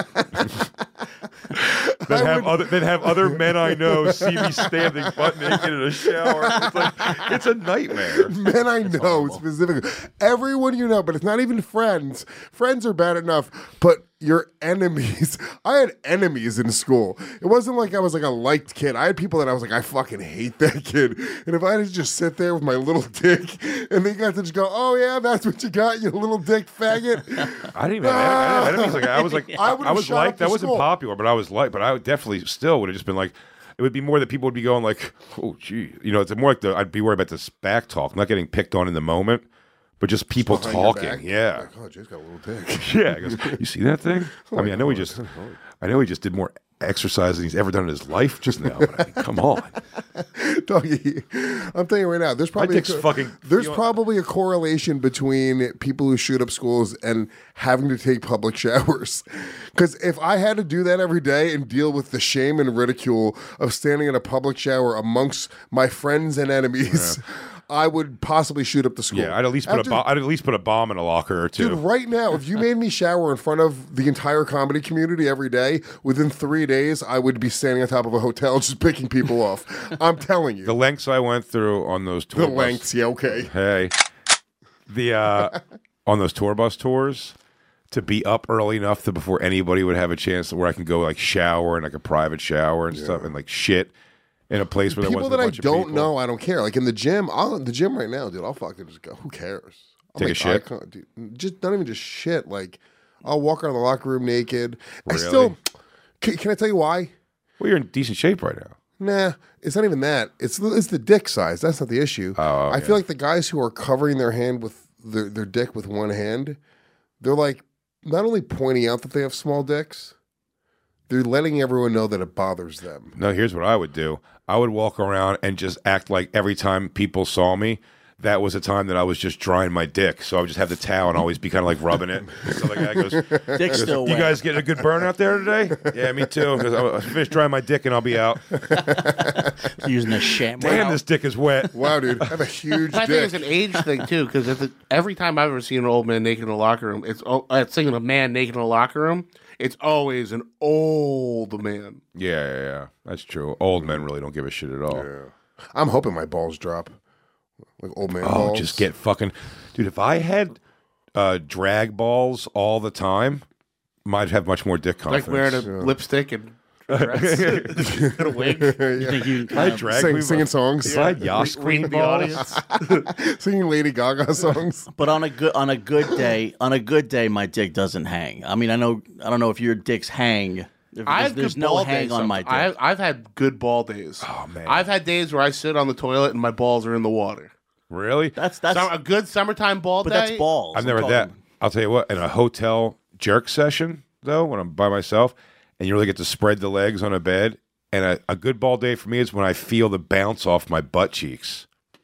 than have other than have other men I know see me standing butt naked in a shower. It's like it's a nightmare. Men I know specifically. Everyone you know, but it's not even friends. Friends are bad enough, but your enemies. I had enemies in school. It wasn't like I was like a liked kid. I had people that I was like, I fucking hate that kid. And if I had to just sit there with my little dick and they got to just go, oh yeah, that's what you got, you little dick faggot. I didn't even have enemies. Like I was like I I, would've was shot like up that the wasn't school. popular, but I was like, but I would definitely still would have just been like. It would be more that people would be going like, "Oh, gee," you know. It's more like the I'd be worried about this back talk, not getting picked on in the moment, but just people Behind your talking. back. Yeah, Like, oh, Jay's got a little dick. yeah. He goes, you see that thing? I mean, I know he just, I know he just did more exercise than he's ever done in his life just now. But I mean, come on, Doggy, I'm telling you right now, there's probably dick's a, co- fucking- there's you know- probably a correlation between people who shoot up schools and having to take public showers. Because if I had to do that every day and deal with the shame and ridicule of standing in a public shower amongst my friends and enemies, I would possibly shoot up the school. yeah. I'd at least put After- a, bo- I'd at least put a bomb in a locker or two. Dude, right now, if you made me shower in front of the entire comedy community every day, within three days, I would be standing on top of a hotel just picking people off. I'm telling you. The lengths I went through on those tour The bus- lengths, yeah, okay. Hey, the uh, on those tour bus tours to be up early enough to before anybody would have a chance to where I can go like shower in like a private shower and stuff and like shit in a place where there People wasn't that a I bunch of don't people. know, I don't care. Like in the gym, I'll in the gym right now, dude. I'll fucking just go. Who cares? I'll Take a make shit? eye con- dude, just not even just shit. Like I'll walk around the locker room naked. I Really? still can, can I tell you why? Well, you're in decent shape right now. Nah, it's not even that. It's the- it's the dick size. That's not the issue. Oh, I okay. feel like the guys who are covering their hand with their their dick with one hand, they're like not only pointing out that they have small dicks, they're letting everyone know that it bothers them. No, here's what I would do. I would walk around and just act like every time people saw me, that was a time that I was just drying my dick. So I would just have the towel and always be kind of like rubbing it. So the guy goes, Dick's goes, still you wet. guys getting a good burn out there today? Yeah, me too. Because I finished drying my dick and I'll be out. Using a sham. Damn, this dick is wet. Wow, dude, I have a huge I think dick. it's an age thing too, because every time I've ever seen an old man naked in a locker room, it's oh, uh, seeing a man naked in a locker room. It's always an old man. Yeah, yeah, yeah. That's true. Old men really don't give a shit at all. Yeah. I'm hoping my balls drop. Like old man Oh, balls. just get fucking... Dude, if I had uh, drag balls all the time, might have much more dick confidence. Like wearing a lipstick and dress and a wig. You think you If I had drag Sing, queen- singing songs. If I had Yas Reading queen the balls... audience. Singing Lady Gaga songs. But on a good on a good day, on a good day, my dick doesn't hang. I mean, I know I don't know if your dicks hang. If I there's have there's good no ball hang days on my dick. I, I've had good ball days. Oh, man. I've had days where I sit on the toilet and my balls are in the water. Really? that's that's Some- a good summertime ball but day. that's balls. I've never I'm that. talking- I'll tell you what. In a hotel jerk session, though, when I'm by myself, and you really get to spread the legs on a bed, and a, a good ball day for me is when I feel the bounce off my butt cheeks.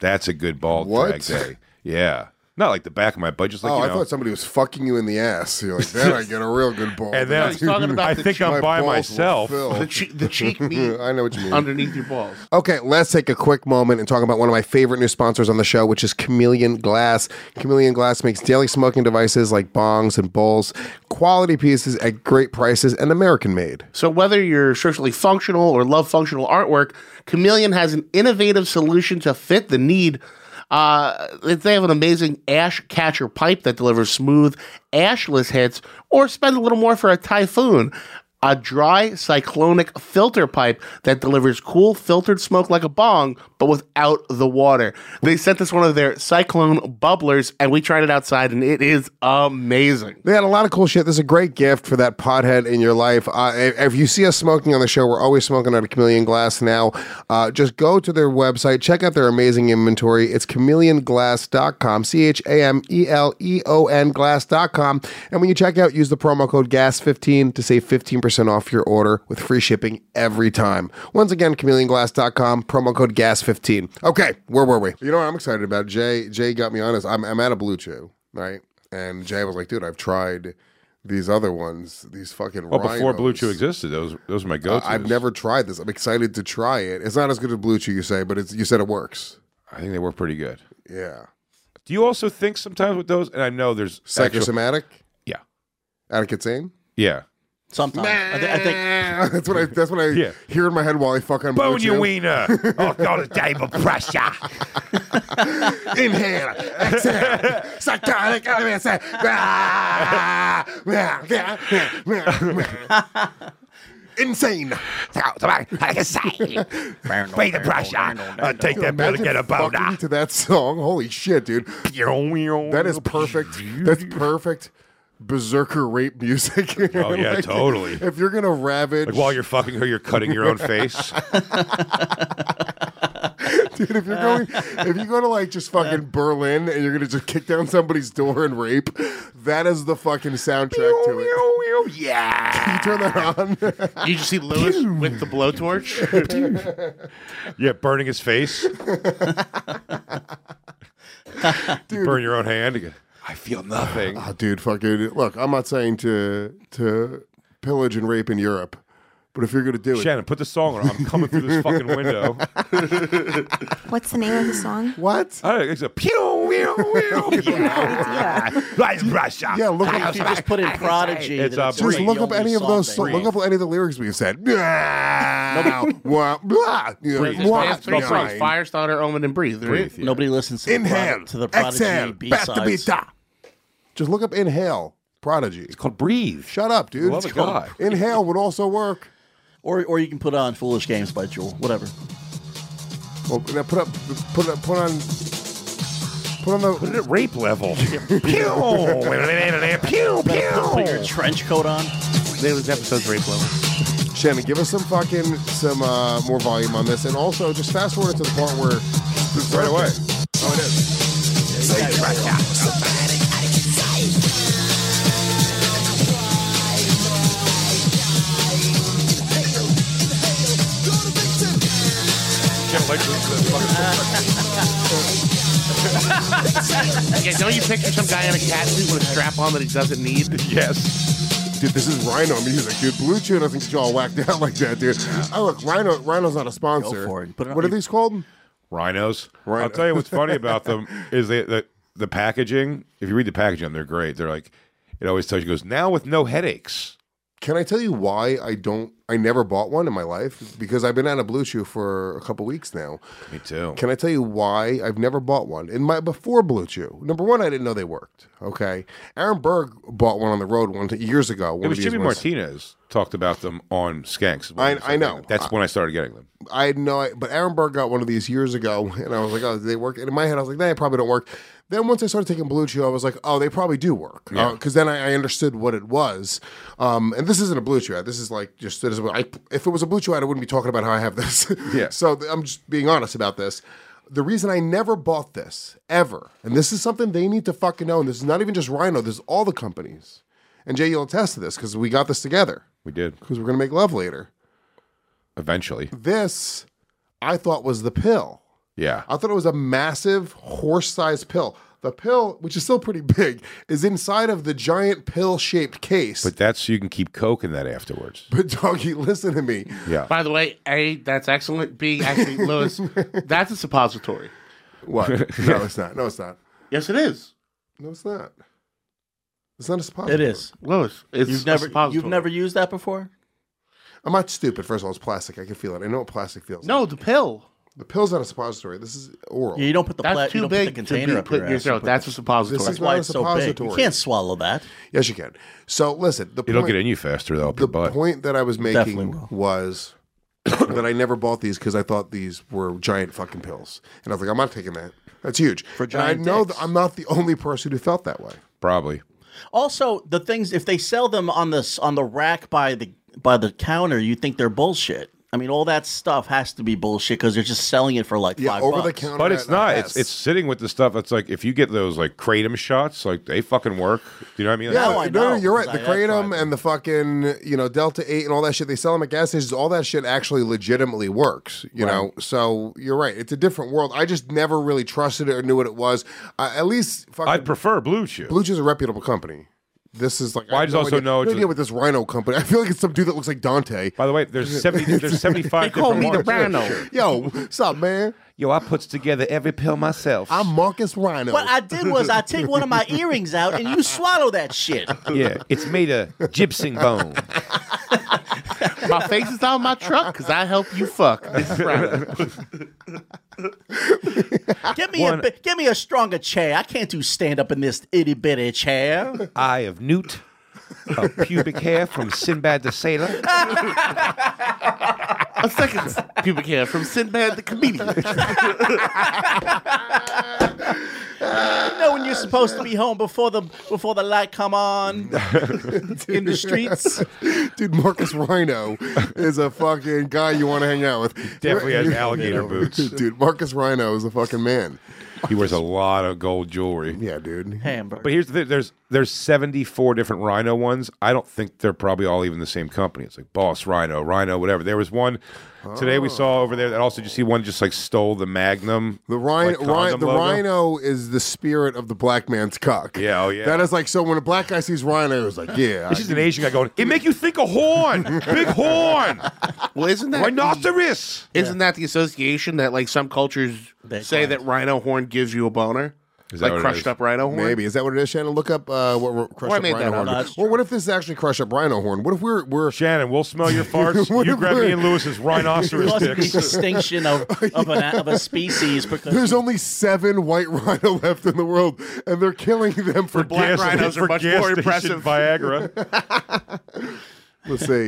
That's a good ball What? drag day. Yeah. Not like the back of my butt, just like, oh, you I know. thought somebody was fucking you in the ass. You're like, then I get a real good ball. And then he's talking about I the think cheek. I'm by balls will myself. fill. The, che- the cheek meat I know what you mean. underneath your balls. Okay, let's take a quick moment and talk about one of my favorite new sponsors on the show, which is Chameleon Glass. Chameleon Glass makes daily smoking devices like bongs and bowls, quality pieces at great prices, and American made. So whether you're socially functional or love functional artwork, Chameleon has an innovative solution to fit the need. Uh, they have an amazing ash catcher pipe that delivers smooth, ashless hits, or spend a little more for a typhoon. A dry cyclonic filter pipe that delivers cool filtered smoke like a bong, but without the water. They sent us one of their cyclone bubblers, and we tried it outside, and it is amazing. They had a lot of cool shit. This is a great gift for that pothead in your life. Uh, if, if you see us smoking on the show, we're always smoking out of Chameleon Glass now. Uh, just go to their website, check out their amazing inventory. It's chameleon glass dot com, C H A M E L E O N glass dot com. And when you check out, use the promo code G A S fifteen to save fifteen percent off your order with free shipping every time. Once again, chameleon glass dot com, promo code G A S fifteen. Okay, where were we? You know what I'm excited about? Jay Jay got me on this. I'm, I'm at a Blue Chew, right? And Jay was like, dude, I've tried these other ones, these fucking Well, before rhinos. Blue Chew existed, those those are my Uh, go-tos. I've never tried this. I'm excited to try it. It's not as good as Blue Chew, you say, but it's you said it works. I think they work pretty good. Yeah. Do you also think sometimes with those, and I know there's... Psychosomatic? Actual, yeah. Adicate Yeah. Sometimes. I, th- I think that's what I that's what I Yeah. hear in my head while I fuck on Bone Blue your Chew. wiener. Oh, God, a table pressure. Inhale, exhale, psychotic elements. Insane. Like I say, pay the pressure. Uh, take that pill to get a boner. Fucking to that song. Holy shit, dude. That is perfect. That's perfect. Berserker rape music. Oh, yeah, Like, totally. If you're gonna ravage, Like while you're fucking her, you're cutting your own face. dude, if you're going, if you go to like just fucking Berlin and you're gonna just kick down somebody's door and rape, that is the fucking soundtrack to it. Yeah. You turn that on. You just see Lewis with the blowtorch. Yeah, burning his face. Dude. Burn your own hand. You go, I feel nothing. Oh, dude, fucking look. I'm not saying to to pillage and rape in Europe, but if you're gonna do it, Shannon, put the song on. I'm coming through this fucking window. What's the name of the song? What? I don't know, it's a pew, pew, pew. Yeah. Right, Russia. Yeah, look if up. you just put in Prodigy, It's, then uh, it's Just the look up only any of song those. they So, have. look up any of the lyrics we've said. Blah, blah, blah. You know, Breathe. blah, Fast three blah. songs: Firestarter, Omen, and Breathe. right? Breathe, yeah. Nobody listens to the, Inhale, Prod- to the Prodigy exhale, B-sides. bata-bita. Just look up Inhale, Prodigy. It's called Breathe. Shut up, dude. Love It's of called- God. Inhale would also work. Or, or you can put on Foolish Games by Jewel. Whatever. Well, now put up, put up, put on, put on the. Put it at rape level. Pew, pew, Put, put your pew. trench coat on. This episode's rape level. Shannon, give us some fucking some uh, more volume on this, and also just fast forward to the part where Right away. Oh, it is. Shannon likes this, uh, Yeah, don't you picture some guy in a cat suit with a strap on that he doesn't need? fucking- Yes. Dude, this is Rhino music, dude. Blue Chew doesn't get you all whacked out like that, dude. Oh, look, Rhino, Rhino's not a sponsor. Go for it. Put it on What are your- these called? Rhinos. Rhino. I'll tell you what's funny about them is they, the the packaging. If you read the packaging, they're great. They're like, it always tells you, goes, now with no headaches. Can I tell you why I don't? I never bought one in my life because I've been out of Blue Chew for a couple weeks now. Me too. Can I tell you why I've never bought one in my before Blue Chew? Number one, I didn't know they worked. Okay, Aaron Berg bought one on the road one years ago. One It was of these Jimmy ones. Martinez talked about them on Skanks. I- I know. That's when I started getting them. I had no, but Aaron Berg got one of these years ago, and I was like, "Oh, do they work?" And in my head, I was like, "They probably don't work." Then once I started taking Blue Chew, I was like, "Oh, they probably do work," because Yeah. then I, I understood what it was. Um, and this isn't a Blue Chew ad. This is like just this is what I, if it was a Blue Chew ad, I wouldn't be talking about how I have this. Yeah. So th- I'm just being honest about this. The reason I never bought this ever, and this is something they need to fucking know, and this is not even just Rhino. This is all the companies. And Jay, you'll attest to this because we got this together We did. because we're gonna make love later. Eventually. This, I thought was the pill. Yeah. I thought it was a massive horse-sized pill. The pill, which is still pretty big, is inside of the giant pill-shaped case. But that's so you can keep coke in that afterwards. But doggy, listen to me. Yeah. By the way, A, that's excellent. B, actually, Lewis, that's a suppository. What? No, it's not. No, it's not. Yes, it is. No, it's not. It's not a suppository. It is. Lewis, it's You've a never suppository. you've never used that before? I'm not stupid. First of all, it's plastic. I can feel it. I know what plastic feels No, like. the pill. The pill's not a suppository. This is oral. Yeah, you don't put the That's pla- too you don't put big the container to be up put your in your ass. You throat. put That's the- a suppository. This That's is why not it's a so big. suppository. You can't swallow that. Yes, you can. So listen, the It'll point, get in you faster, though, up the your butt. point that I was Definitely making will. was that I never bought these because I thought these were giant fucking pills, and I was like, I'm not taking that. That's huge. For and I giant know dicks. that I'm not the only person who felt that way. Probably. Also, the things if they sell them on the on the rack by the by the counter, you think they're bullshit. I mean, all that stuff has to be bullshit because they're just selling it for like Yeah, five over the bucks. counter. But it's at not. Hess. It's it's sitting with the stuff. It's like if you get those like kratom shots, like they fucking work. Do you know what I mean? Yeah, Now I no, no, know, you're right. 'cause The I have kratom tried and the fucking, you know, Delta eight and all that shit, they sell them at gas stations. All that shit actually legitimately works, you know? So you're right. It's a different world. I just never really trusted it or knew what it was. Uh, at least fucking I'd prefer Blue Chew. Blue Chew is a reputable company. This is like Well, I have just no also idea, know no it's idea a- what this Rhino company. I feel like it's some dude that looks like Dante. By the way, there's seventy. There's seventy-five. They call different me the marks. Rhino. Yo, what's up, man? Yo, I puts together every pill myself. I'm Marcus Rhino. What I did was I take one of my earrings out and you swallow that shit. Yeah, it's made of gypsum bone. My face is on my truck because I help you fuck. This is Rhino. Give me One- a bi- give me a stronger chair. I can't do stand up in this itty bitty chair. Eye of newt. A pubic hair from Sinbad the Sailor. A second pubic hair from Sinbad the comedian. You know when you're supposed to be home before the before the light come on in the streets. Dude, Marcus Rhino is a fucking guy you want to hang out with. Definitely has alligator boots. Dude, Marcus Rhino is a fucking man. He wears a lot of gold jewelry. Yeah, dude. Hamburger. But here's the thing: there's there's seventy-four different Rhino ones. I don't think they're probably all even the same company. It's like Boss Rhino, Rhino, whatever. There was one today we saw over there that also did you see one just like stole the Magnum. The rhino, like, rhino condom the logo? rhino is the spirit of the black man's cock. Yeah, oh yeah. That is like so when a black guy sees rhino, it's like, yeah. This I- is an Asian guy going. It make you think of horn, big horn, Well, isn't that rhinoceros. Isn't that the association that like some cultures They say find. that rhino horn gives you a boner? Is that Like what it crushed is? up rhino horn? Maybe is that what it is, Shannon? Look up uh, what what crushed Or I up made rhino that up. horn. No, that's Well, what if this is actually crushed up rhino horn? What if we're we're Shannon, we'll smell your farts. What You if grab we're- me and Lewis's rhinoceros Must be dicks. extinction of of, an, of a species because there's only seven white rhino left in the world, and they're killing them for, black Gas- rhinos are for much gas more station impressive. Viagra. Let's see.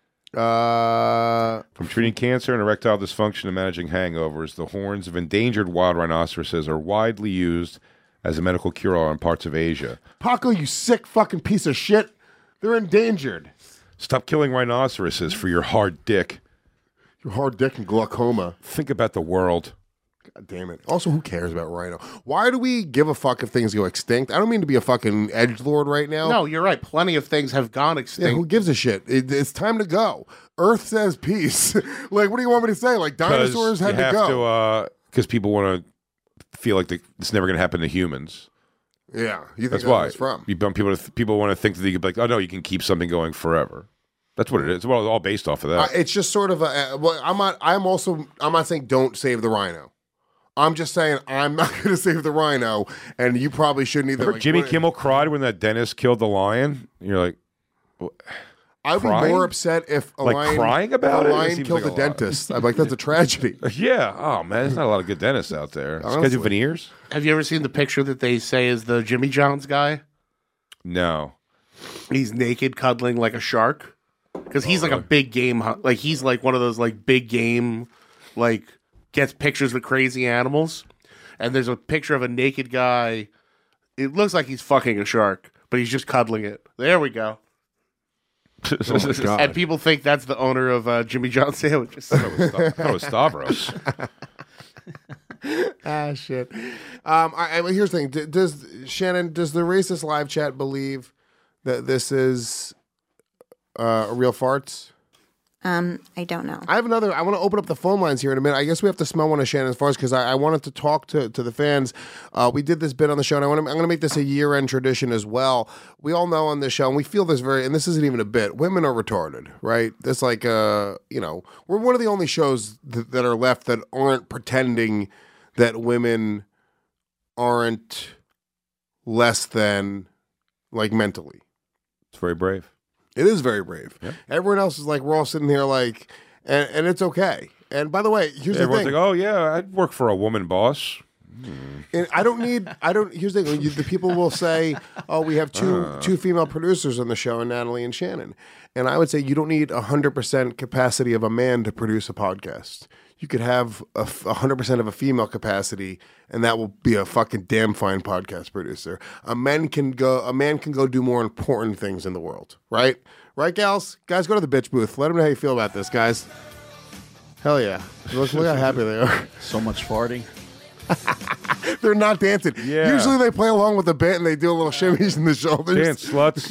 Uh, From treating cancer and erectile dysfunction to managing hangovers, the horns of endangered wild rhinoceroses are widely used as a medical cure-all in parts of Asia. Paco, you sick fucking piece of shit. They're endangered. Stop killing rhinoceroses for your hard dick. Your hard dick and glaucoma. Think about the world. God damn it. Also, who cares about rhino? Why do we give a fuck if things go extinct? I don't mean to be a fucking edgelord right now. No, you're right. Plenty of things have gone Yeah, extinct. who gives a shit? It, it's time to go. Earth says peace. Like, what do you want me to say? Like, dinosaurs had you to have go. to, uh, because people want to feel like they, it's never going to happen to humans. yeah, you think That's that's why where it's from? You want people to people want to think that you could be like, oh no, you can keep something going forever. That's what it is. Well, it's all based off of that. Uh, it's just sort of a. Uh, well, I'm not. I'm also. I'm not saying don't save the rhino. I'm just saying I'm not going to save the rhino, and you probably shouldn't either. Remember Like, Jimmy what- Kimmel cried when that dentist killed the lion. And you're like, what? I'd be crying? more upset if a Like lion crying about a it? It lion seems killed like a a lot. dentist. I'm like, that's a tragedy. yeah. Oh man, there's not a lot of good dentists out there. This guy do Honestly. veneers? Have you ever seen the picture that they say is the Jimmy John's guy? No. He's naked, cuddling like a shark. Because he's like a big game, hunt- like he's like one of those like big game, like gets pictures with crazy animals. And there's a picture of a naked guy. It looks like he's fucking a shark, but he's just cuddling it. There we go. Oh my God. And people think that's the owner of uh, Jimmy John sandwiches. I thought it was Stavros. ah, shit. Um, I, I, here's the thing. D- Does Shannon? Does the racist live chat believe that this is uh, a real farts? Um, I don't know. I have another. I want to open up the phone lines here in a minute. I guess we have to smell one of Shannon's farts because I, I wanted to talk to, to the fans. Uh, we did this bit on the show, and I want to, I'm going to make this a year-end tradition as well. We all know on this show, and we feel this very, and this isn't even a bit, women are retarded, right? It's like, uh, you know, we're one of the only shows th- that are left that aren't pretending that women aren't less than, like, mentally. It's very brave. It is very brave. Yep. Everyone else is like, we're all sitting here like, and, and it's okay. And by the way, here's Everyone's the thing. like, oh, yeah, I'd work for a woman boss. And I don't need, I don't, here's the thing. You, the people will say, oh, we have two Uh. two female producers on the show, Natalie and Shannon. And I would say you don't need one hundred percent capacity of a man to produce a podcast. You could have a f- one hundred percent of a female capacity, and that will be a fucking damn fine podcast producer. A man can go, a man can go do more important things in the world, right? Right, gals? Guys, go to the bitch booth. Let them know how you feel about this, guys. Hell yeah. Look, look how happy they are. So much farting. They're not dancing. Yeah. Usually they play along with the bit and they do a little shimmies in the shoulders. Dance, sluts.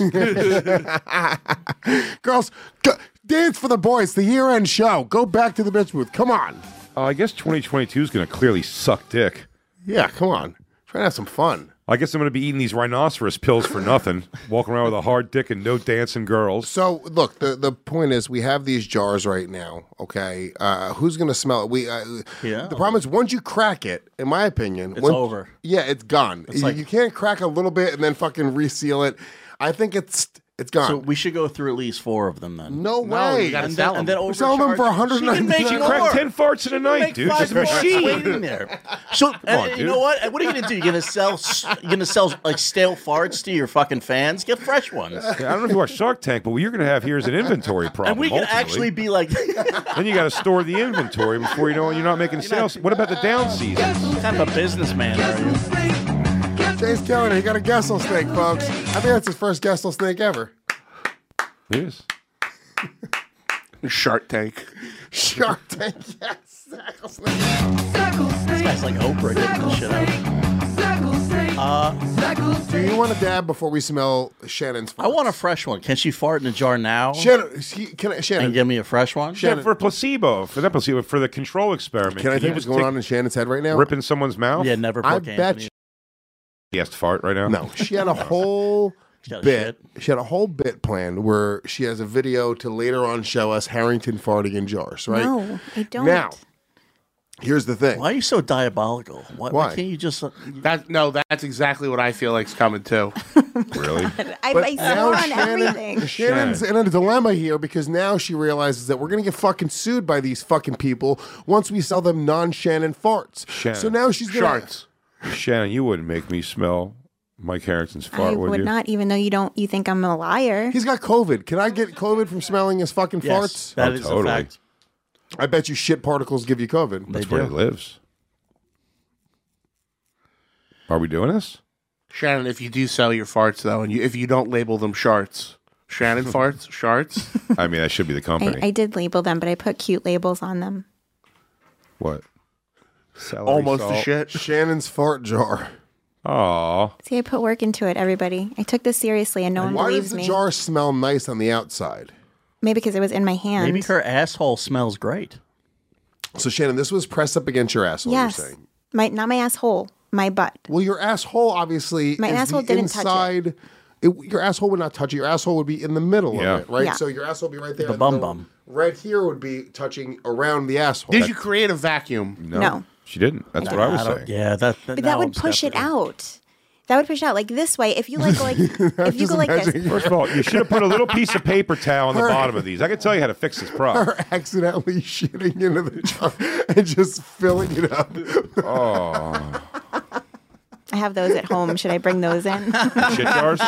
Girls, go, dance for the boys. The year-end show. Go back to the bitch booth. Come on. Uh, I guess twenty twenty-two is going to clearly suck dick. Yeah, come on. Try to have some fun. I guess I'm going to be eating these rhinoceros pills for nothing, walking around with a hard dick and no dancing girls. So, look, the, the point is we have these jars right now, okay? Uh, who's going to smell it? We uh, Yeah. The problem is once you crack it, in my opinion... It's once- over. Yeah, it's gone. It's you, like- you can't crack a little bit and then fucking reseal it. I think it's it's gone. So we should go through at least four of them then. No way. you gotta And sell then, and them. then We're selling them for overcharge- She can make one hundred ninety-nine more. Crack ten farts in a night, Make dude. five Just a farts machine. waiting there. So, and, on, you dude. know what? And what are you gonna do? You're gonna sell, s- you're gonna sell like stale farts to your fucking fans? Get fresh ones. Yeah, I don't know if you watch Shark Tank, but what you're going to have here is an inventory problem. And we can ultimately. actually be like, Then you got to store the inventory before you know you're not making sales. What about the down season? what kind of a businessman are you? Jay's killing it. He got a Gessel snake, folks. I think that's his first Gessel snake ever. It is. Shark Tank. Shark Tank, yes. Gessel snake. This guy's like Oprah getting this shit out. Uh, Do you want to dab before we smell Shannon's farts? I want a fresh one. Can she fart in a jar now? Shannon, he- can I, Shannon, And give me a fresh one? Yeah, for placebo, for that placebo, for the control experiment. can I you think what's just going take- on in Shannon's head right now? Ripping someone's mouth? Yeah, never I book bet Anthony. you- He has to fart right now? No, she had a whole got a bit. She had a whole bit planned where she has a video to later on show us Harrington farting in jars, right? No, I don't. Now, here's the thing. Why are you so diabolical? Why, Why? why can't you just... Uh, That no, that's exactly what I feel like's coming too. Really? I, But I now swore on Shannon- everything. Shannon's in a dilemma here because now she realizes that we're going to get fucking sued by these fucking people once we sell them non-Shannon farts. Shannon. So now she's going Sharks. Shannon, you wouldn't make me smell Mike Harrington's fart, I would, would you? not, even though you don't. You think I'm a liar. He's got COVID. Can I get COVID from smelling his fucking yes, farts? that Oh, is totally. a fact. I bet you shit particles give you COVID. That's They where do. he lives. Are we doing this? Shannon, if you do sell your farts though, and you, if you don't label them sharts, Shannon farts, sharts. I mean, that should be the company. I, I did label them, but I put cute labels on them. What? Celery Almost the salt. shit. Shannon's fart jar. Aw. See, I put work into it, everybody. I took this seriously, and no one Why does believes the me. jar smell nice on the outside? Maybe because it was in my hand. Maybe her asshole smells great. So Shannon, this was pressed up against your asshole. Yes, You're saying. my not my asshole, my butt. Well, your asshole obviously. My is asshole the didn't touch it. inside. It, your asshole would not touch it. Your asshole would be in the middle Yeah. of it, right? Yeah. So your asshole would be right there. The and bum bum. Right here would be touching around the asshole. Did you create a vacuum? No. No. She didn't. That's what I was don't- saying. Yeah, that. But that would push it out. That would push it out like this way. If you like, go like if you just go like this. imagining First of all, you should have put a little piece of paper towel on the Her- bottom of these. I can tell you how to fix this problem. Her accidentally shitting into the jar and just filling it up. Oh. I have those at home. Should I bring those in? Shit jars?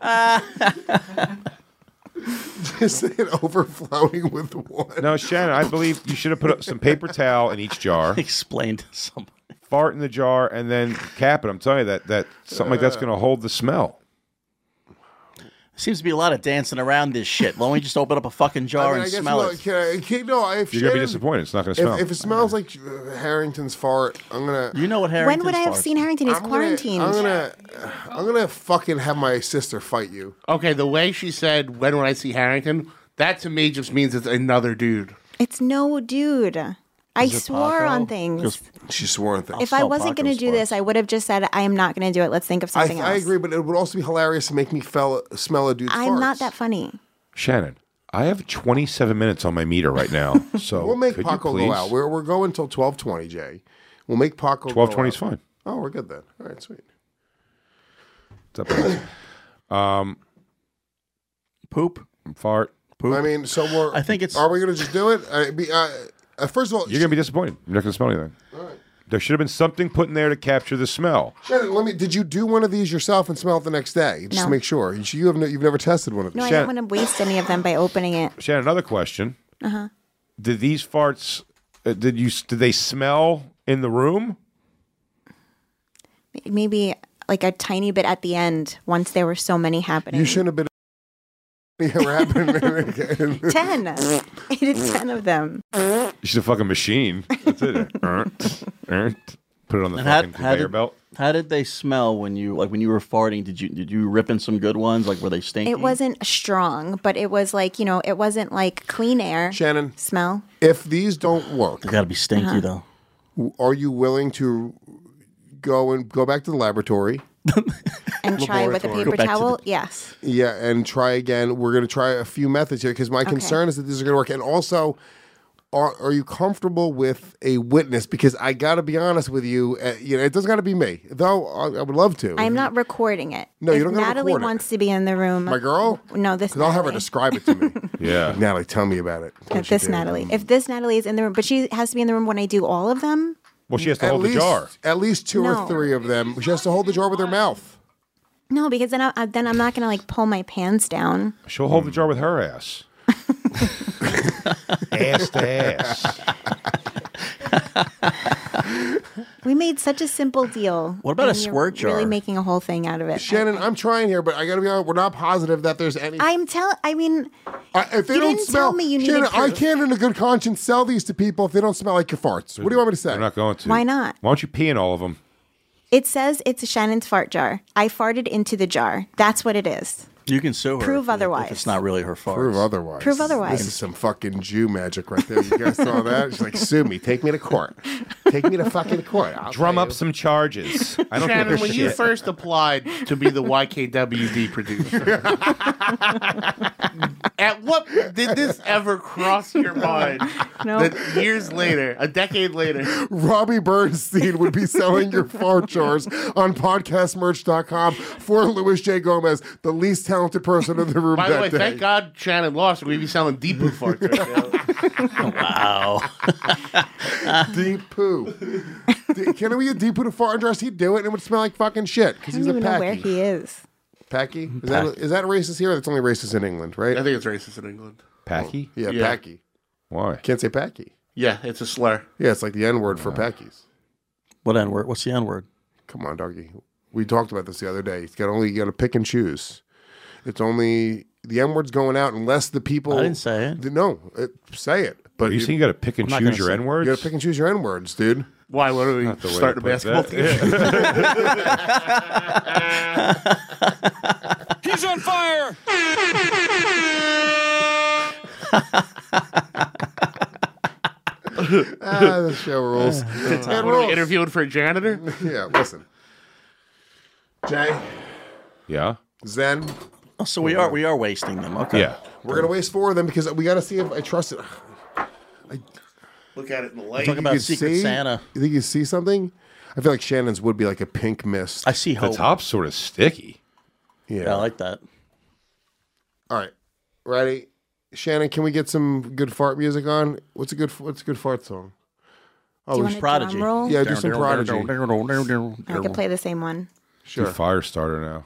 Just it overflowing with one. No, Shannon, I believe you should have put some paper towel in each jar, Explain to somebody. fart in the jar, and then cap it. I'm telling you that, that something like that's going to hold the smell. Seems to be a lot of dancing around this shit. Why don't we just open up a fucking jar I mean, I and guess smell look, it? Can I, can, no, if You're going to be Shannon- disappointed. It's not going to smell. If, if it smells like uh, Harrington's fart, I'm gonna. You know what When Harrington's would I have farts? seen Harrington? He's I'm quarantined. Gonna, I'm gonna. I'm gonna fucking have my sister fight you. Okay, the way she said, "When would I see Harrington?" That to me just means it's another dude. It's no dude. I swore Paco? on things. She swore on things. If I wasn't going to do this, I would have just said, I am not going to do it. Let's think of I, something I else. agree, but it would also be hilarious to make me fell, smell a dude's I'm farts. not that funny. Shannon, I have twenty-seven minutes on my meter right now, so We'll make could you Paco please? go out. We're, we're going until twelve twenty, Jay. We'll make Paco twelve go twenty out. is fine. Oh, we're good then. All right, sweet. It's up to us. Um, Poop. Fart. I mean, so we're. I think it's. Are we going to just do it? I, be, uh, uh, first of all, You're gonna be disappointed. You're not gonna smell anything. All right. There should have been something put in there to capture the smell. Shannon, let me. Did you do one of these yourself and smell it the next day, just No. to make sure? You, you have no, you've never tested one of these. No, I Shannon- don't want to waste any of them by opening it. Shannon, another question: Uh-huh. Did these farts? Uh, did you? Did they smell in the room? Maybe like a tiny bit at the end once there were so many happening. You shouldn't have been. Ever happened? ten. I did ten of them. She's a fucking machine. That's it. Ernt, ernt. Put it on the And how, fucking how conveyor did, belt. how did they smell when you like when you were farting? Did you did you rip in some good ones? Like were they stinky? It wasn't strong, but it was like, you know, it wasn't like clean air Shannon, smell. if these don't work, They gotta be stinky Uh-huh. though. w- are you willing to go and go back to the laboratory? And try with a Laboratory. paper Go back to towel? the- Yes. Yeah, and try again. We're going to try a few methods here because my concern is that these are going to work. And also, are are you comfortable with a witness? Because I got to be honest with you. Uh, you know, it doesn't got to be me, though. I, I would love to. I'm not recording it. No, you If don't gotta Natalie record it. wants to be in the room. My girl? No, this Because I'll have her Natalie. describe it to me. Yeah. Natalie, tell me about it. If this Natalie. If this Natalie is in the room, but she has to be in the room when I do all of them. Well, she has to At hold least, the jar. At least two No. or three of them. She has to hold the jar with her mouth. No, because then I, then I'm not gonna like pull my pants down. She'll hold the jar with her ass. Ass to ass. We made such a simple deal. What about a and you're squirt jar? Really making a whole thing out of it. Shannon, I'm trying here, but I got to be honest. We're not positive that there's any. I'm tell. I mean, I, if they you don't didn't smell, tell me you needed Shannon, I proof. can't, in a good conscience, sell these to people if they don't smell like your farts. What do you want me to say? They're not going to. Why not? Why don't you pee in all of them? It says it's Shannon's fart jar. I farted into the jar. That's what it is. You can sue her. Prove if- otherwise. If it's not really her fault. Prove otherwise. Prove otherwise. This is some fucking Jew magic right there. You guys saw that? She's like, sue me. Take me to court. Take me to fucking court. I'll Drum tell up you. some charges. I don't Shannon, give a when shit. you first applied to be the Y K W D producer, at what did this ever cross your mind? No. That years later, a decade later, Robbie Bernstein would be selling your fart jars on podcast merch dot com for Louis J. Gomez, the least talented person in the room by that the way, day. thank God Shannon lost. We'd be selling Deepu farts right now. Wow. Deep poo. D- Can we get Deep poo to fart dress? He'd do it and it would smell like fucking shit because I he's don't a even know where packy. he is. Packy? Is that, is that racist here? That's only racist in England, right? I think it's racist in England. Packy? Yeah, Yeah. packy. Why? Can't say packy. Yeah, it's a slur. Yeah, it's like the N word for packies. What N word? What's the N word? Come on, doggy. We talked about this the other day. You got only you got to pick and choose. It's only the N word's going out unless the people. I didn't say it. No, it, say it. But Are you saying you got to pick and I'm not choose gonna your say- N you words? got to pick and choose your N words, dude. Why? What are we Not the way starting a to put basketball that. team? He's on fire! Ah, the show rules. It What are we rules. interviewing for a janitor? Yeah, listen. Jay, Yeah. Zen, Oh, so we are we are wasting them. Okay. Yeah. we're gonna waste four of them because we got to see if I trust it. Look at it in the light. Talk about You Secret see? Santa. You think you see something? I feel like Shannon's would be like a pink mist. I see The hope. top's sort of sticky. Yeah. Yeah, I like that. All right, ready? Shannon, can we get some good fart music on? What's a good What's a good fart song? Do you we want a Prodigy. drum roll? Yeah, do some Prodigy. I could play the same one. Sure. Do fire starter now.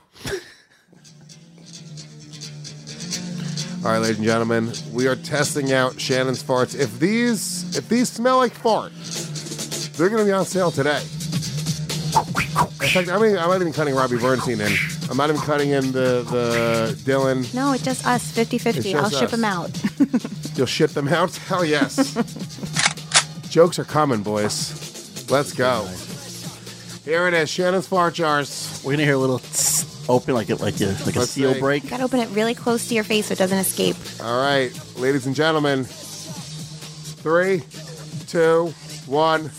All right, ladies and gentlemen, we are testing out Shannon's farts. If these if these smell like fart, they're going to be on sale today. In fact, I'm, even, I'm not even cutting Robbie Bernstein in. I'm not even cutting in the, the Dylan. No, it's just us, fifty-fifty. It's just I'll ship us. them out. You'll shit them out? Hell yes. Jokes are coming, boys. Let's go. Here it is, Shannon's fart jars. We're gonna hear a little. Tss, open like a like a like a Let's seal see. break? You gotta open it really close to your face so it doesn't escape. All right, ladies and gentlemen. Three, two, one.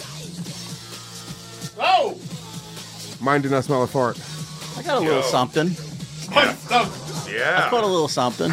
Oh! Mine did not smell a fart. I got a little something. What the? Yeah. I got a little something.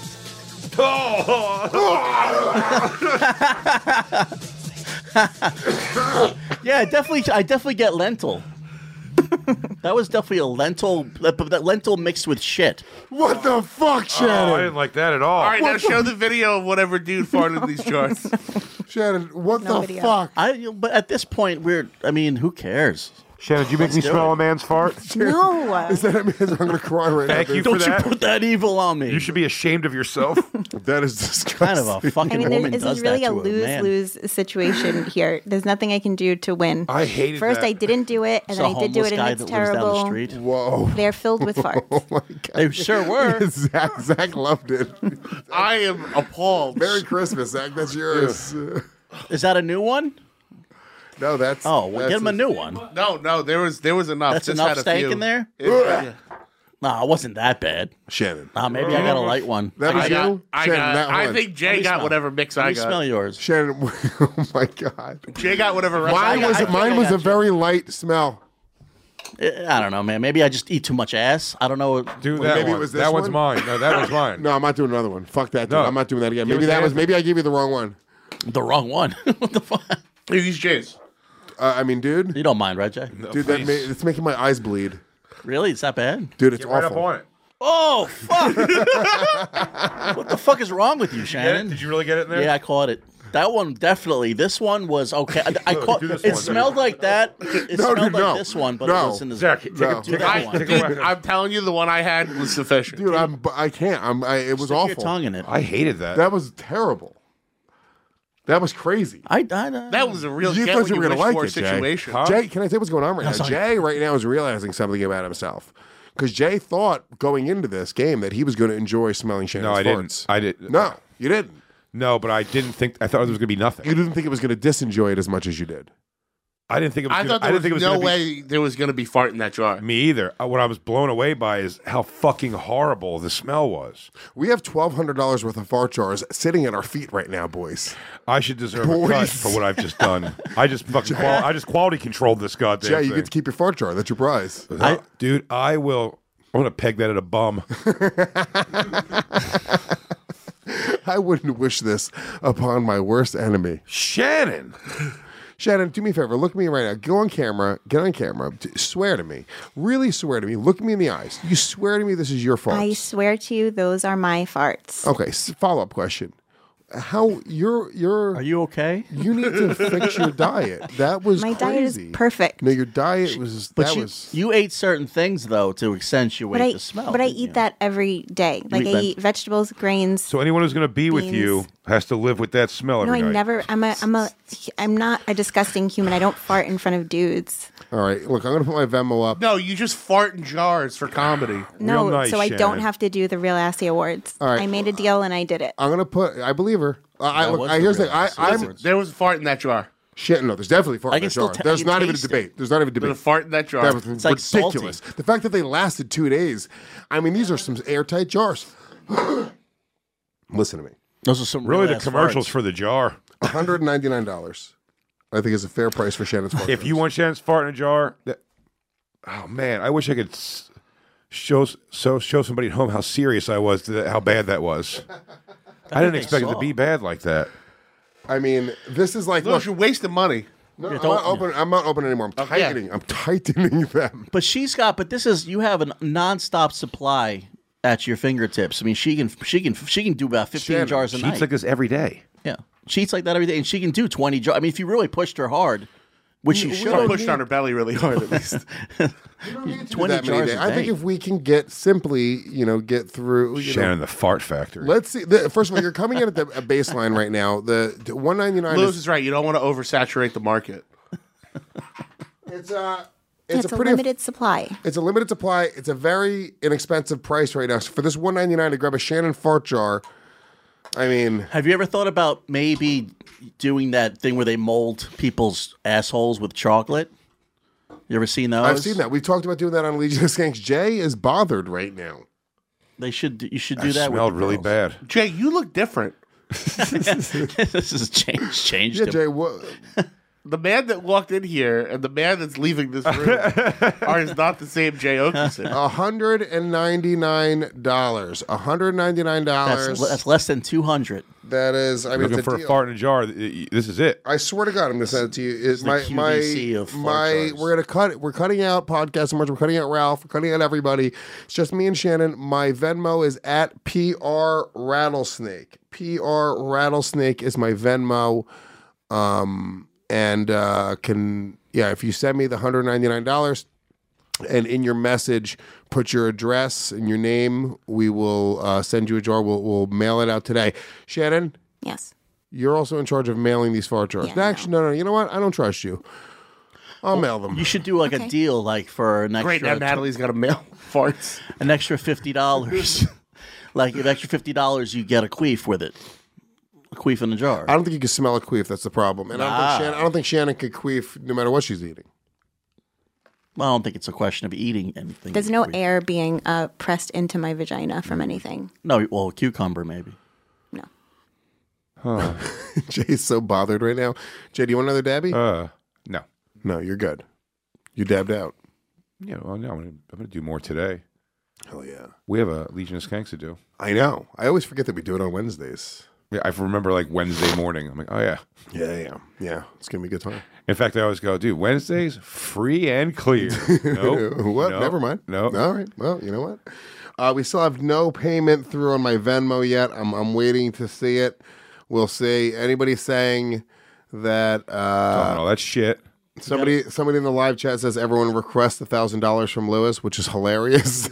Yeah, definitely. I definitely get lentil. That was definitely a lentil, but that lentil mixed with shit. What the fuck, Shannon? Oh, I didn't like that at all. All right, What now the- show the video of whatever dude farted in these jars. Shannon, what No the video. fuck? I, but at this point, we're. I mean, who cares? Shannon, did you make Let's me do smell it. a man's fart? No. Is that means I'm going to cry right Thank now? you dude? for Don't that. you put that evil on me? You should be ashamed of yourself. That is disgusting. kind of a fucking I mean, woman there's, this does is really that a to a man. lose-lose situation here. There's nothing I can do to win. I hated First, that. I didn't do it, and It's a then I did do homeless it, guy and it's that lives down the terrible. street. Whoa. They're filled with farts. Oh my God. They sure were. Zach, Zach loved it. I am appalled. Merry Christmas, Zach. That's yours. Is that a new one? No, that's. Oh, well, that's get him a new one. No, no, there was there was enough. That's This enough had a steak few. in there? It- yeah. No, it wasn't that bad. Shannon. Uh, maybe I got a light one. That was I got, you? I, Shannon, got, that I one. think Let Jay me got smell. whatever mix Let I me got. smell yours. Shannon, oh my God. Jay got whatever rest I Mine got. was I think mine I was got a you. very light smell. Eh, I don't know, man. Maybe I just eat too much ass. I don't know. Do Well, that maybe it one. was this that one's one? mine. No, that was mine. No, I'm not doing another one. Fuck that. Dude. No. I'm not doing that again. Give Maybe us that the was. answer. Maybe I gave you the wrong one. The wrong one. What the fuck? Use Jay's. Uh, I mean, dude, You don't mind, right, Jay? dude, that ma- it's making my eyes bleed. Really? It's that bad? Dude, it's Get right up awful. on it. Oh, fuck. What the fuck is wrong with you, Get it? Shannon? Did you really get it in there? Yeah, I caught it. That one definitely. This one was okay. I, I caught. do this It one. smelled like that. It No, smelled dude, like no. this one, but No. it wasn't as. Zach, take, No. a, take, that a, one. take Dude, a whack. I'm telling you, the one I had was sufficient. Dude, I'm. I can't. I'm. I, it was Stick your awful. tongue in it. I hated that. That was terrible. That was crazy. I, I, I That was a real You get thought what you were you gonna wish like for it, Jay. situation. Huh? Jay, can I tell you what's going on right now? sorry. Jay right now is realizing something about himself. Because Jay thought going into this game that he was going to enjoy smelling Shannon's no, I farts. didn't. I did. No, you didn't. No, but I didn't think. I thought there was going to be nothing. You didn't think it was going to disenjoy it as much as you did. I didn't think it was. I gonna, thought there I didn't was think it was no gonna be- way there was going to be fart in that jar. Me either. Uh, What I was blown away by is how fucking horrible the smell was. We have twelve hundred dollars worth of fart jars sitting at our feet right now, boys. I should deserve a cut Boys. for what I've just done. I just fucking qual- I just quality controlled this goddamn Jay, thing. you get to keep your fart jar. That's your prize. I, dude, I will. I'm gonna peg that at a bum. I wouldn't wish this upon my worst enemy. Shannon. Shannon, do me a favor. Look at me right now. Go on camera. Get on camera. D- Swear to me. Really swear to me. Look me in the eyes. You swear to me this is your fault. I swear to you, those are my farts. Okay, s- follow-up question. How you're you're Are you okay? you need to fix your diet. That was My crazy. diet is perfect. No, your diet was But that you, was you ate certain things though to accentuate But I, the smell. but I didn't eat you? that every day. Like eat I that- eat vegetables, grains. So anyone who's gonna be with you has to live with that smell no, every I night. never. I'm a. I'm a. I'm not a disgusting human. I don't fart in front of dudes. all right. Look, I'm gonna put my Venmo up. No, you just fart in jars for comedy. No, nice, so I don't Shannon. have to do the Real Assy Awards. All right. I made a deal and I did it. I'm gonna put. I believe her. Uh, I, That look, was I the here's the real thing. I, answer. I'm Listen. There was a fart in that jar. shit. No, there's definitely fart I in can that still jar. ta- There's you not even a taste it. debate. There's not even a There's debate. a fart in that jar. That was It's like ridiculous. salty. The fact that they lasted two days. I mean, these are some airtight jars. Listen to me. Those are some Really, the real-ass commercials farts. for the jar. one hundred ninety-nine dollars. I think is a fair price for Shannon's fart. If you want Shannon's fart in a jar, that, oh man, I wish I could s- show so show somebody at home how serious I was to that, how bad that was. I didn't they expect it to saw. be bad like that. I mean, this is like No, look, you're wasting money. no, Yeah, I'm don't- not open. I'm not open anymore. I'm Oh, yeah. tightening. I'm tightening them. But she's got. But this is you have a nonstop supply at your fingertips. I mean, she can she can she can do about fifteen Shannon, jars a She night. eats like this every day. yeah, she eats like that every day, and she can do twenty jars. I mean, if you really pushed her hard, which she We should. don't Pushed on her belly really hard, at least. twenty That many jars days. a I think day. if we can get simply, you know, get through. You Shannon, know, the fart factory. let's see. The, first of all, you're coming in at the a baseline right now. The, the one ninety-nine Lewis is is right. You don't want to oversaturate the market. it's a It's, it's, a, a pretty limited supply. It's a limited supply. It's a very inexpensive price right now. So for this one ninety-nine to grab a Shannon fart jar, I mean, Have you ever thought about maybe doing that thing where they mold people's assholes with chocolate? You ever seen those? I've seen that. We talked about doing that on Legion of Skanks. Jay is bothered right now. They should. You should do I that. Smelled with the really girls. bad. Jay, you look different. This has changed. Changed. Yeah, him. Jay. What? The man that walked in here and the man that's leaving this room are is not the same Jay Oakerson. A hundred and ninety nine dollars. A hundred ninety nine dollars. That's, that's less than two hundred. That is. I mean, Looking it's a for deal. a fart in a jar. This is it. I swear to God, I'm going to send it to you. It's the my Q my V C of fart my. jars. We're gonna cut. We're cutting out podcast merch. We're cutting out Ralph. We're cutting out everybody. It's just me and Shannon. My Venmo is at P R Rattlesnake. P R Rattlesnake is my Venmo. Um and uh, can yeah, if you send me the one hundred ninety-nine dollars and in your message put your address and your name, we will uh, send you a jar. We'll we'll mail it out today. Shannon. Yes. You're also in charge of mailing these fart jars. Yeah, no, actually, no, no. You know what? I don't trust you. I'll mail them. You should do like Okay. a deal, like for an extra. Great, now Natalie's got to mail farts. An extra fifty dollars. Like an extra fifty dollars, you get a queef with it. A queef in a jar. I don't think you can smell a queef. That's the problem. And I, don't Nah. think Shannon, I don't think Shannon could queef no matter what she's eating. Well, I don't think it's a question of eating anything. There's no air being uh, pressed into my vagina from anything. No, well, a cucumber maybe. No. Huh. Jay's so bothered right now. Jay, do you want another dabby? Uh, no. No, you're good. You dabbed out. Yeah, well, no, I'm gonna, I'm gonna do more today. Hell yeah. We have a Legion of Skanks to do. I know. I always forget that we do it on Wednesdays. Yeah, I remember like Wednesday morning. I'm like, oh yeah, Yeah, yeah, yeah. It's gonna be a good time. In fact, I always go, dude, Wednesdays free and clear. Nope. What? Nope. Never mind. No. All right. Well, you know what? Uh, we still have no payment through on my Venmo yet. I'm I'm waiting to see it. We'll see. Anybody saying that? Uh, Oh, no, that's shit. Somebody, somebody in the live chat says everyone request a thousand dollars from Lewis, which is hilarious.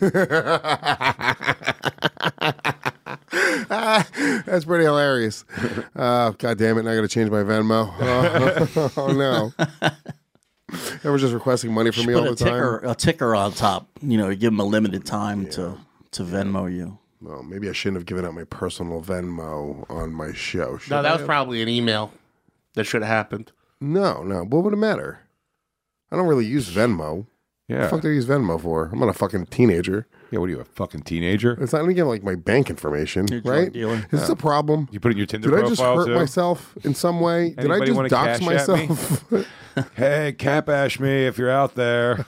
That's pretty hilarious. Uh, God damn it! Now I got to change my Venmo. Oh, oh no! Everyone's just requesting money from Just me put all a the time. ticker, a ticker on top. You know, give them a limited time to to Venmo you. Well, maybe I shouldn't have given out my personal Venmo on my show. Should No, that I was have? probably an email that should have happened. No, no. What would it matter? I don't really use Venmo. Yeah. What the fuck do I use Venmo for? I'm not a fucking teenager. Yeah, what are you, a fucking teenager? It's not even getting like my bank information, You're a drug right? dealer. Is this a problem? You put it in your Tinder Did I just profile hurt too? myself in some way? Did I Anybody just wanna dox cash at me? myself? Hey, cap ash me if you're out there.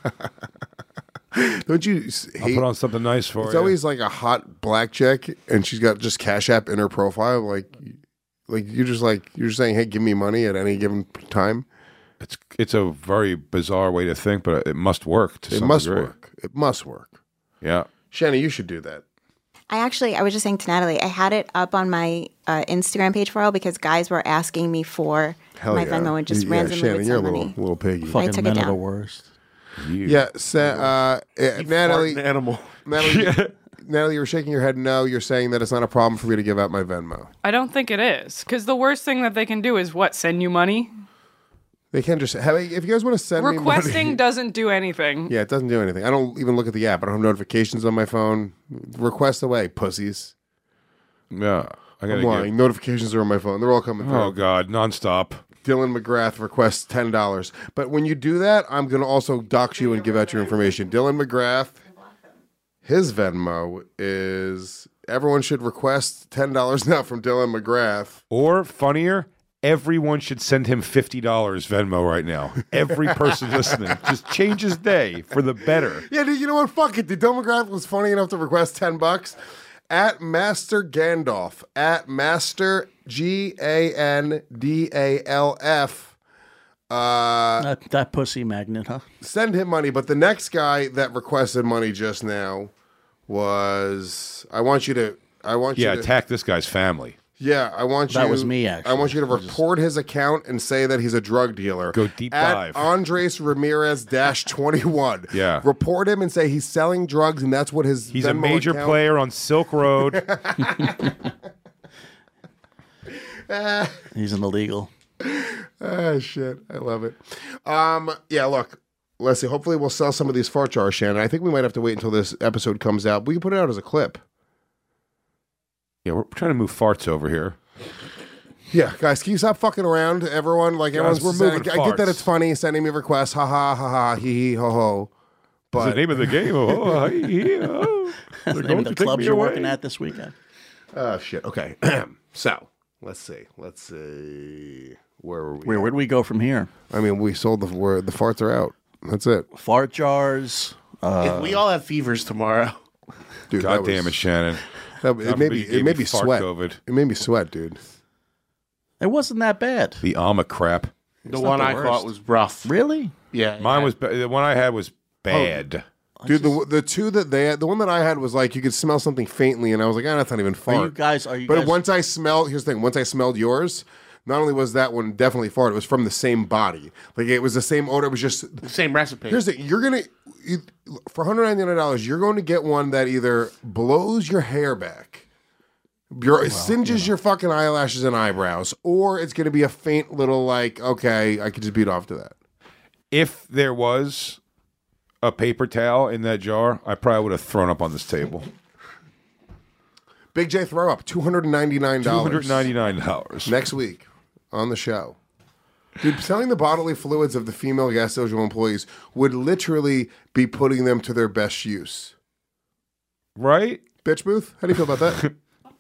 Don't you s- I'll hate? put on something nice for It's you. always like a hot black chick, and she's got just Cash App in her profile. Like, like you're just like you're just saying, "Hey, give me money at any given time." It's it's a very bizarre way to think, but it must work to It some must degree. work. It must work. Yeah. Shannon, you should do that. I actually, I was just saying to Natalie, I had it up on my uh, Instagram page for a while because guys were asking me for Hell my yeah. Venmo and just yeah, randomly Shannon, would you're a send little money. little piggy. Fucking took it men are the down. worst. You. Yeah, sa- uh, uh, Natalie, Farting animal. Natalie, Natalie, you're shaking your head no. You're saying that it's not a problem for me to give out my Venmo. I don't think it is. Because the worst thing that they can do is what? Send you money? They can just have, if you guys want to send me Requesting money. doesn't do anything. Yeah, it doesn't do anything. I don't even look at the app. I don't have notifications on my phone. Request away, pussies. Yeah. I I'm gotta lying. give. Notifications are on my phone. They're all coming through. Oh God, nonstop. Dylan McGrath requests ten dollars. But when you do that, I'm going to also dox you and give out your information. Dylan McGrath, his Venmo is, everyone should request ten dollars now from Dylan McGrath. Or funnier, everyone should send him fifty dollars Venmo right now. Every person listening, just change his day for the better. Yeah, dude, you know what? Fuck it. Dude. Dylan McGrath was funny enough to request ten bucks. At Master Gandalf, at Master G A N D A L F. Uh, That, that pussy magnet, huh? send him money. But the next guy that requested money just now was, I want you to, I want Yeah, you to, attack this guy's family. yeah, I want you. That was me, actually. I want you to report his account and say that he's a drug dealer. Go deep at dive. Andres Ramirez dash twenty-one. Yeah. Report him and say he's selling drugs and that's what his He's a Venmo major account- player on Silk Road. He's an illegal. Ah, shit. I love it. Um, yeah, look, Leslie, hopefully we'll sell some of these fart jars, Shannon. I think we might have to wait until this episode comes out. We can put it out as a clip. Yeah, we're trying to move farts over here. Yeah, guys, can you stop fucking around? Everyone, like Guys, everyone's we're sending- moving I get that farts. it's funny sending me requests. Ha ha ha ha hee hee ho ho. But It's the name of the game. Oh, hey, yeah, oh. That's the They're name going of the to take clubs me you're away. working at this weekend. Oh shit. Okay. So let's see. Let's see. Where were we? Where where do we go from here? I mean, we sold the where the farts are out. That's it. Fart jars. Uh, If we all have fevers tomorrow. Dude, God that damn was- it, Shannon. That, God it made forbid me. you It gave made me me fart sweat. COVID. It made me sweat, dude. It wasn't that bad. The Alma crap. The not one the I worst. thought was rough. Really? Yeah. Mine yeah. was ba- the one I had was bad. Dude, the the two that they had, the one that I had was like you could smell something faintly, and I was like, ah, that's not even fart. Are you guys? Are you? But guys, once I smelled, here's the thing: once I smelled yours, not only was that one definitely fart, it was from the same body. Like it was the same odor. It was just the same recipe. Here's the thing: you're gonna you, for one hundred ninety-nine dollars, you're going to get one that either blows your hair back, your singes your fucking eyelashes and eyebrows, or it's going to be a faint little like, okay, I could just beat off to that. If there was a paper towel in that jar, I probably would have thrown up on this table. Big J throw up two hundred ninety-nine Two dollars. hundred ninety-nine dollars Next week on the show. Dude, selling the bodily fluids of the female gas station employees would literally be putting them to their best use. Right? Bitch Booth, how do you feel about that?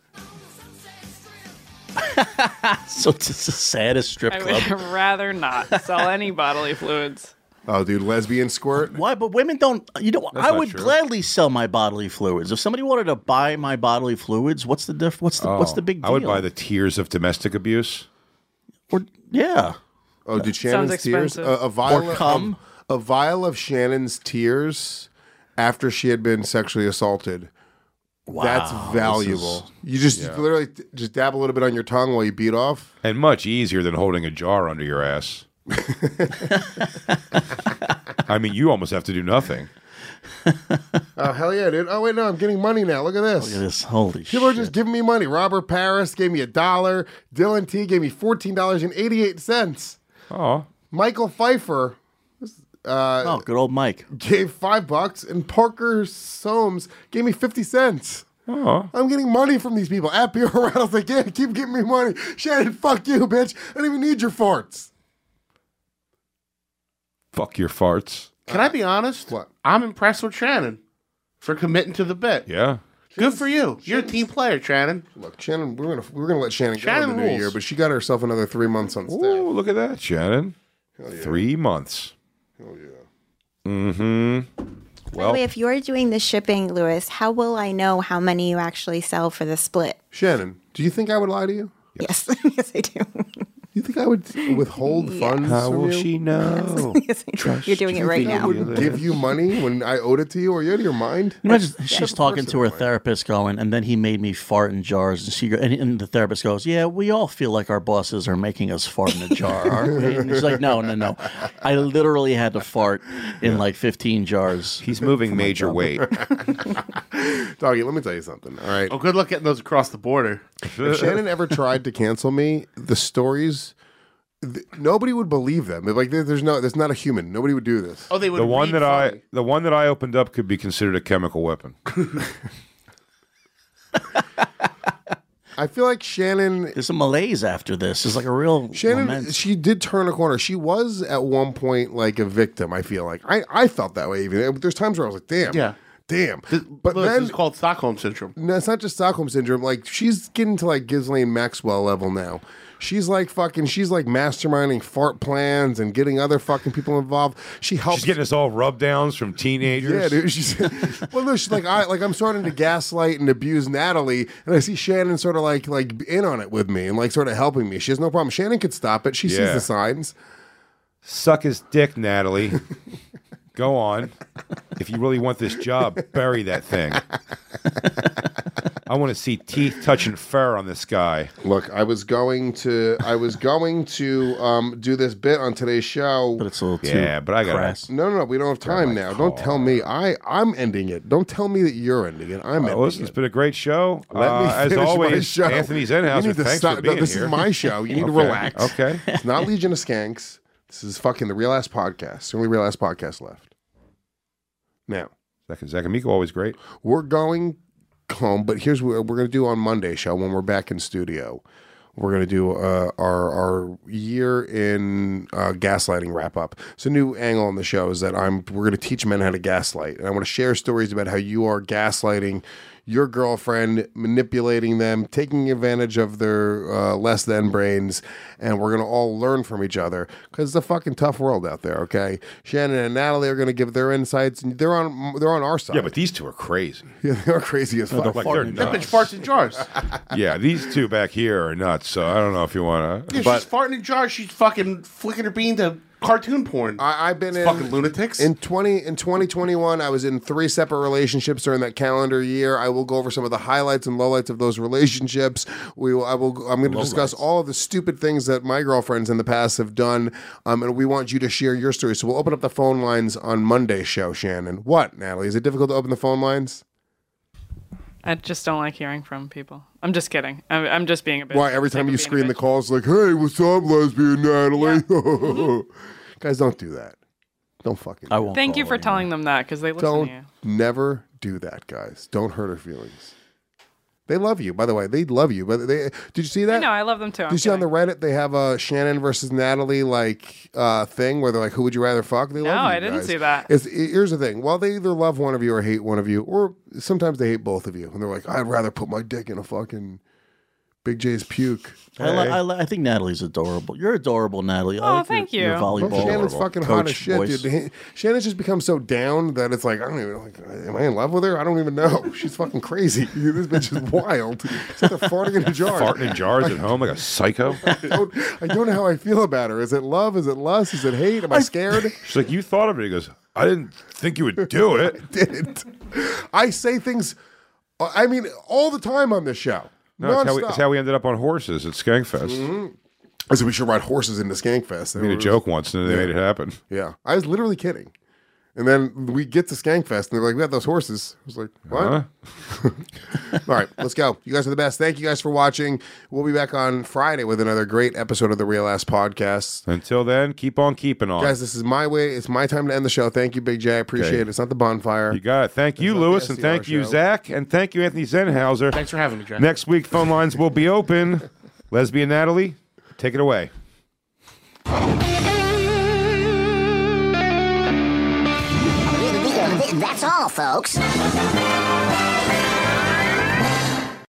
So it's just the saddest strip I club. would rather not sell any bodily fluids. Oh, dude, lesbian squirt? Why? But women don't. You know, That's I not would true. gladly sell my bodily fluids. If somebody wanted to buy my bodily fluids, what's the diff? What's the what's Oh, the big deal? I would buy the tears of domestic abuse. Or, yeah. Oh, did Shannon's Sounds tears? A, expensive. a vial Or of- cum? A, vial of Shannon's tears after she had been sexually assaulted. Wow, That's this valuable. is- You just Yeah. literally t- just dab a little bit on your tongue while you beat off. And much easier than holding a jar under your ass. I mean, you almost have to do nothing. Oh, hell yeah, dude. Oh, wait, no, I'm getting money now. Look at this. Look at this. Holy People are shit. just giving me money. Robert Paris gave me a dollar. Dylan T gave me fourteen dollars and eighty-eight cents. Oh, Michael Pfeiffer uh, Oh, good old Mike. gave five bucks. And Parker Soames gave me fifty cents. oh. I'm getting money from these people. At P R Rattles, like, yeah, keep giving me money. Shannon, fuck you, bitch. I don't even need your farts. Fuck your farts. Can I be honest? What? I'm impressed with Shannon for committing to the bit. Yeah. Good for you. You're a team player, Shannon. Look, Shannon, we're gonna we're gonna let Shannon, Shannon go in the new rules. year, but she got herself another three months on staff. Ooh, look at that, Shannon. Hell yeah. Three months. Hell yeah. Mm-hmm. By the Well, way, if you're doing the shipping, Lewis, how will I know how many you actually sell for the split? Shannon, do you think I would lie to you? Yes, yes, I do. You think I would withhold funds how from will you? she know? Yes, I do. You're doing it right I now. would give you money when I owed it to you? Are you out of your mind? Imagine she's of talking course to her I'm like- therapist, going, and then he made me fart in jars. And she, go- and, and the therapist goes, "Yeah, we all feel like our bosses are making us fart in a jar, aren't we?" And she's like, "No, no, no. I literally had to fart in like fifteen jars." He's moving major weight. Doggy, let me tell you something, all right? Oh, good luck getting those across the border. If Shannon ever tried to cancel me, the stories, th- nobody would believe them. Like, there, there's no, there's not a human. Nobody would do this. Oh, they would The one read that I, funny. the one that I opened up could be considered a chemical weapon. I feel like Shannon, There's a malaise after this. It's like a real Shannon, lament. she did turn a corner. She was at one point like a victim. I feel like I, I felt that way. Even there's times where I was like, damn, Yeah. damn. This, But Lewis, then this is called Stockholm Syndrome. no, it's not just Stockholm syndrome. Like she's getting to like Ghislaine Maxwell level now. She's like fucking. She's like masterminding fart plans and getting other fucking people involved. She helps. She's getting us all rub downs from teenagers. Yeah, dude. She's well, no, she's like I like I'm starting to gaslight and abuse Natalie, and I see Shannon sort of like like in on it with me and like sort of helping me. She has no problem. Shannon could stop it. She sees Yeah. the signs. Suck his dick, Natalie. Go on. If you really want this job, bury that thing. I want to see teeth touching fur on this guy. Look, I was going to I was going to um, do this bit on today's show. But it's a little too Yeah, but I got crass. No, no, no. We don't have time now. Don't tell me. I I'm ending it. Don't tell me that you're ending it. I'm Uh, ending listen, it's it. been a great show. Let uh, me as finish my always, show. Anthony You Zenhauser, need to thanks stop. for No, being this here. is my show. You need to Okay. relax. Okay. It's not Legion of Skanks. This is fucking the Real Ass Podcast. The only Real Ass Podcast left. Now, Zach and Zach and Miko, always great. we're going home, but here's what we're going to do on Monday show when we're back in studio. we're going to do uh, our our year in uh, gaslighting wrap up. So a new angle on the show is that I'm we're going to teach men how to gaslight, and I want to share stories about how you are gaslighting your girlfriend, manipulating them, taking advantage of their uh, less than brains, and we're going to all learn from each other because it's a fucking tough world out there. Okay, Shannon and Natalie are going to give their insights, and they're on they're on our side. Yeah, but these two are crazy. Yeah, they are crazy as fuck. They're like, they're That nuts. bitch farts in jars. Yeah, these two back here are nuts. So I don't know if you want to. Yeah, she's farting in jars. She's fucking flicking her bean to cartoon porn. I, I've been It's in fucking lunatics. In twenty in twenty twenty-one, I was in three separate relationships during that calendar year. I will go over some of the highlights and lowlights of those relationships. We will, I will. I'm going to discuss all of the stupid things that my girlfriends in the past have done, um, and we want you to share your story. So we'll open up the phone lines on Monday's show. Shannon, what, Natalie? Is it difficult to open the phone lines? I just don't like hearing from people. I'm just kidding. I'm, I'm just being a bitch. Why every time you screen the calls like, "Hey, what's up, lesbian Natalie?" Guys, don't do that. Don't fucking. I won't. Thank you for telling them that because they listen Don't to you. never do that, guys. Don't hurt her feelings. They love you, by the way. They love you, but they did you see that? I know. I love them too. Did you see on the Reddit they have a Shannon versus Natalie like uh, thing where they're like, "Who would you rather fuck?" They No, love you I didn't guys. see that. It's, here's the thing: while they either love one of you or hate one of you, or sometimes they hate both of you, and they're like, "I'd rather put my dick in a fucking Big J's puke." I, li- I, li- I think Natalie's adorable. You're adorable, Natalie. I Oh, like thank your, your you. volleyball. Well, Shannon's fucking hot as coach shit, voice. dude. Shannon's just become so down that it's like, I don't even, like, am I in love with her? I don't even know. She's fucking crazy. This bitch is wild. She's like farting in a jar. Farting in jars at home like a psycho. I don't, I don't know how I feel about her. Is it love? Is it lust? Is it hate? Am I scared? She's like, you thought of it. He goes, I didn't think you would do it. I didn't. I say things, I mean, all the time on this show. No, it's how, we, Nonstop. it's how we ended up on horses at Skankfest. Mm-hmm. I said we should ride horses into Skankfest. I made a joke once, and they Yeah. made it happen. Yeah. I was literally kidding. And then we get to Skankfest, and they're like, we have those horses. I was like, what? Huh? All right, let's go. You guys are the best. Thank you guys for watching. We'll be back on Friday with another great episode of the Real Ass Podcast. Until then, keep on keeping on. Guys, this is my way. It's my time to end the show. Thank you, Big J. I appreciate Okay. it. It's not the bonfire. You got it. Thank you, It's not the Lewis, and S C R thank you, show. Zach, and thank you, Anthony Zenhauser. Thanks for having me, Jack. Next week, phone lines will be open. Lesbian Natalie, take it away. That's all, folks.